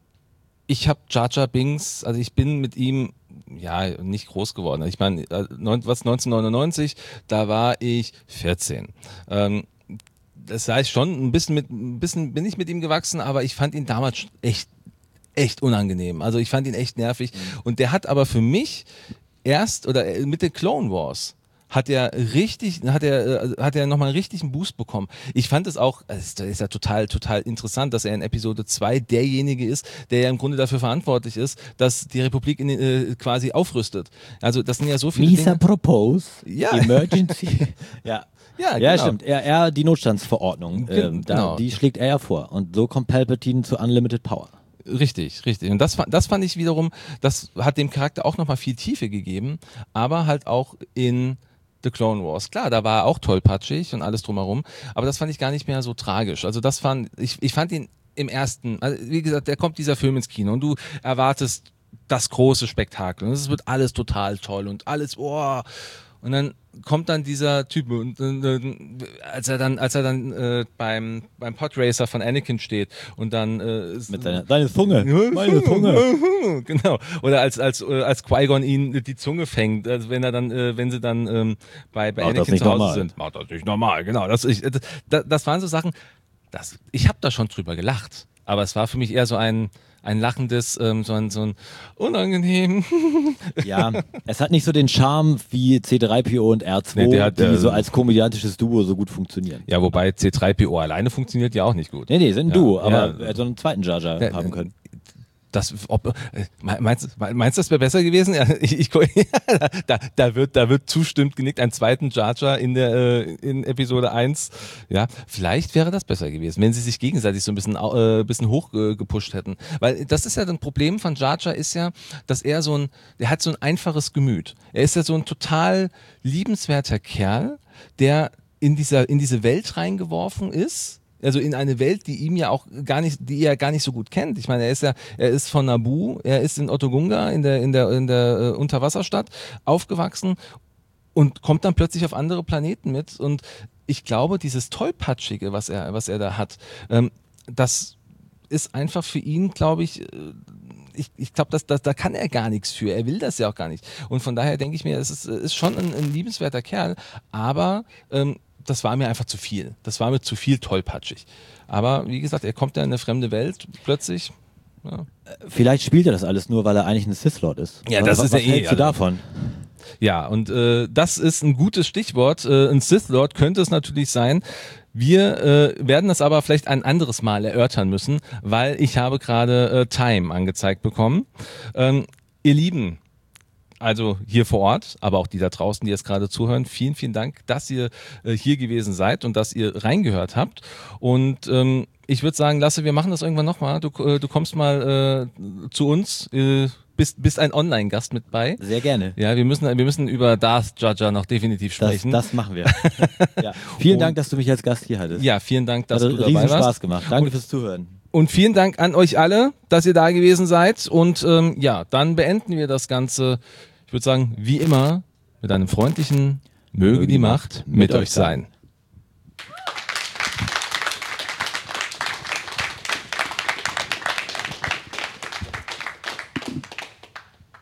A: ich habe Jar Jar Binks, also ich bin mit ihm ja nicht groß geworden. Ich meine, äh, neun- was neunzehnhundertneunundneunzig, da war ich vierzehn. Ähm, das heißt schon, ein bisschen mit, ein bisschen bin ich mit ihm gewachsen, aber ich fand ihn damals echt, echt unangenehm. Also ich fand ihn echt nervig. Und der hat aber für mich erst oder äh, mit den Clone Wars hat er richtig, hat er, äh, hat er nochmal einen richtigen Boost bekommen. Ich fand es auch, es ist, ist ja total, total interessant, dass er in Episode zwei derjenige ist, der ja im Grunde dafür verantwortlich ist, dass die Republik in, äh, quasi aufrüstet. Also das sind ja so viele
B: Misa
A: Dinge.
B: Propose,
A: Ja.
B: Emergency. ja.
A: Ja,
B: Ja,
A: genau.
B: stimmt. Er, er die Notstandsverordnung,
A: Ge-
B: ähm, da,
A: genau.
B: die schlägt er ja vor. Und so kommt Palpatine zu Unlimited Power.
A: Richtig, richtig. Und das, fa- das fand ich wiederum, das hat dem Charakter auch nochmal viel Tiefe gegeben, aber halt auch in The Clone Wars. Klar, da war er auch tollpatschig und alles drumherum, aber das fand ich gar nicht mehr so tragisch. Also das fand, ich, ich fand ihn im ersten, also wie gesagt, da kommt dieser Film ins Kino und du erwartest das große Spektakel und es wird alles total toll und alles, oh, und dann kommt dann dieser Typ und äh, als er dann als er dann äh, beim beim Podracer von Anakin steht und dann äh,
B: Mit seiner, seine Zunge. Meine Zunge.
A: Genau. Oder als als äh, als Qui-Gon ihn die Zunge fängt, also wenn er dann äh, wenn sie dann ähm, bei bei
B: Macht das
A: Anakin
B: nicht
A: zu Hause
B: normal.
A: sind. Macht das nicht normal, genau. Das ich das, das waren so Sachen, das ich habe da schon drüber gelacht, aber es war für mich eher so ein ein lachendes, ähm, so ein, so ein unangenehm.
B: Ja, es hat nicht so den Charme wie C drei P O und R zwei,
A: Nee, der hat,
B: die
A: äh,
B: so als komödiantisches Duo so gut funktionieren.
A: Ja, wobei C drei P O alleine funktioniert ja auch nicht gut.
B: Nee, nee, sind ein
A: Ja,
B: Duo, aber
A: ja.
B: er hätte so einen zweiten Jar Jar
A: Ja,
B: haben können.
A: Das, ob, äh, meinst, meinst du, das wäre besser gewesen? Ja, ich, ich, da, da wird, da wird zustimmt genickt, einen zweiten Jar Jar in der, äh, in Episode eins. Ja, vielleicht wäre das besser gewesen, wenn sie sich gegenseitig so ein bisschen, äh, bisschen hoch äh, gepusht hätten. Weil das ist ja ein Problem von Jar Jar ist ja, dass er so ein, der hat so ein einfaches Gemüt. Er ist ja so ein total liebenswerter Kerl, der in dieser, in diese Welt reingeworfen ist. Also in eine Welt, die ihm ja auch gar nicht, die er gar nicht so gut kennt. Ich meine, er ist ja, er ist von Naboo, er ist in Otogunga in der in der in der äh, Unterwasserstadt aufgewachsen und kommt dann plötzlich auf andere Planeten mit. Und ich glaube, dieses tollpatschige, was er was er da hat, ähm, das ist einfach für ihn, glaube ich. Äh, Ich, ich glaube, das, das, da kann er gar nichts für. Er will das ja auch gar nicht. Und von daher denke ich mir, es ist, ist schon ein, ein liebenswerter Kerl, aber ähm, das war mir einfach zu viel. Das war mir zu viel tollpatschig. Aber wie gesagt, er kommt ja in eine fremde Welt plötzlich. Ja,
B: Vielleicht spielt er das alles nur, weil er eigentlich ein Sith Lord ist.
A: Ja,
B: was,
A: das ist
B: was
A: ja eh,
B: hältst du
A: also-
B: davon?
A: ja und äh, das ist ein gutes Stichwort. Äh, ein Sith Lord könnte es natürlich sein. Wir äh, werden das aber vielleicht ein anderes Mal erörtern müssen, weil ich habe gerade äh, Time angezeigt bekommen. Ähm, ihr Lieben, also hier vor Ort, aber auch die da draußen, die jetzt gerade zuhören, vielen, vielen Dank, dass ihr äh, hier gewesen seid und dass ihr reingehört habt. Und ähm, ich würde sagen, Lasse, wir machen das irgendwann nochmal. Du, äh, du kommst mal äh, zu uns, äh, bist, bist ein Online-Gast mit bei.
B: Sehr gerne.
A: Ja, wir müssen, wir müssen über Darth Jar Jar noch definitiv
B: Das,
A: sprechen.
B: das machen wir. ja. Vielen
A: Und-
B: Dank, dass du mich als Gast hier hattest.
A: ja, vielen Dank, dass
B: Hat
A: du dabei
B: riesen
A: warst.
B: Spaß gemacht. Danke
A: Und-
B: fürs Zuhören.
A: Und vielen Dank an euch alle, dass ihr da gewesen seid. Und ähm, ja, dann beenden wir das Ganze, ich würde sagen, wie immer, mit einem freundlichen Möge die Macht mit euch sein.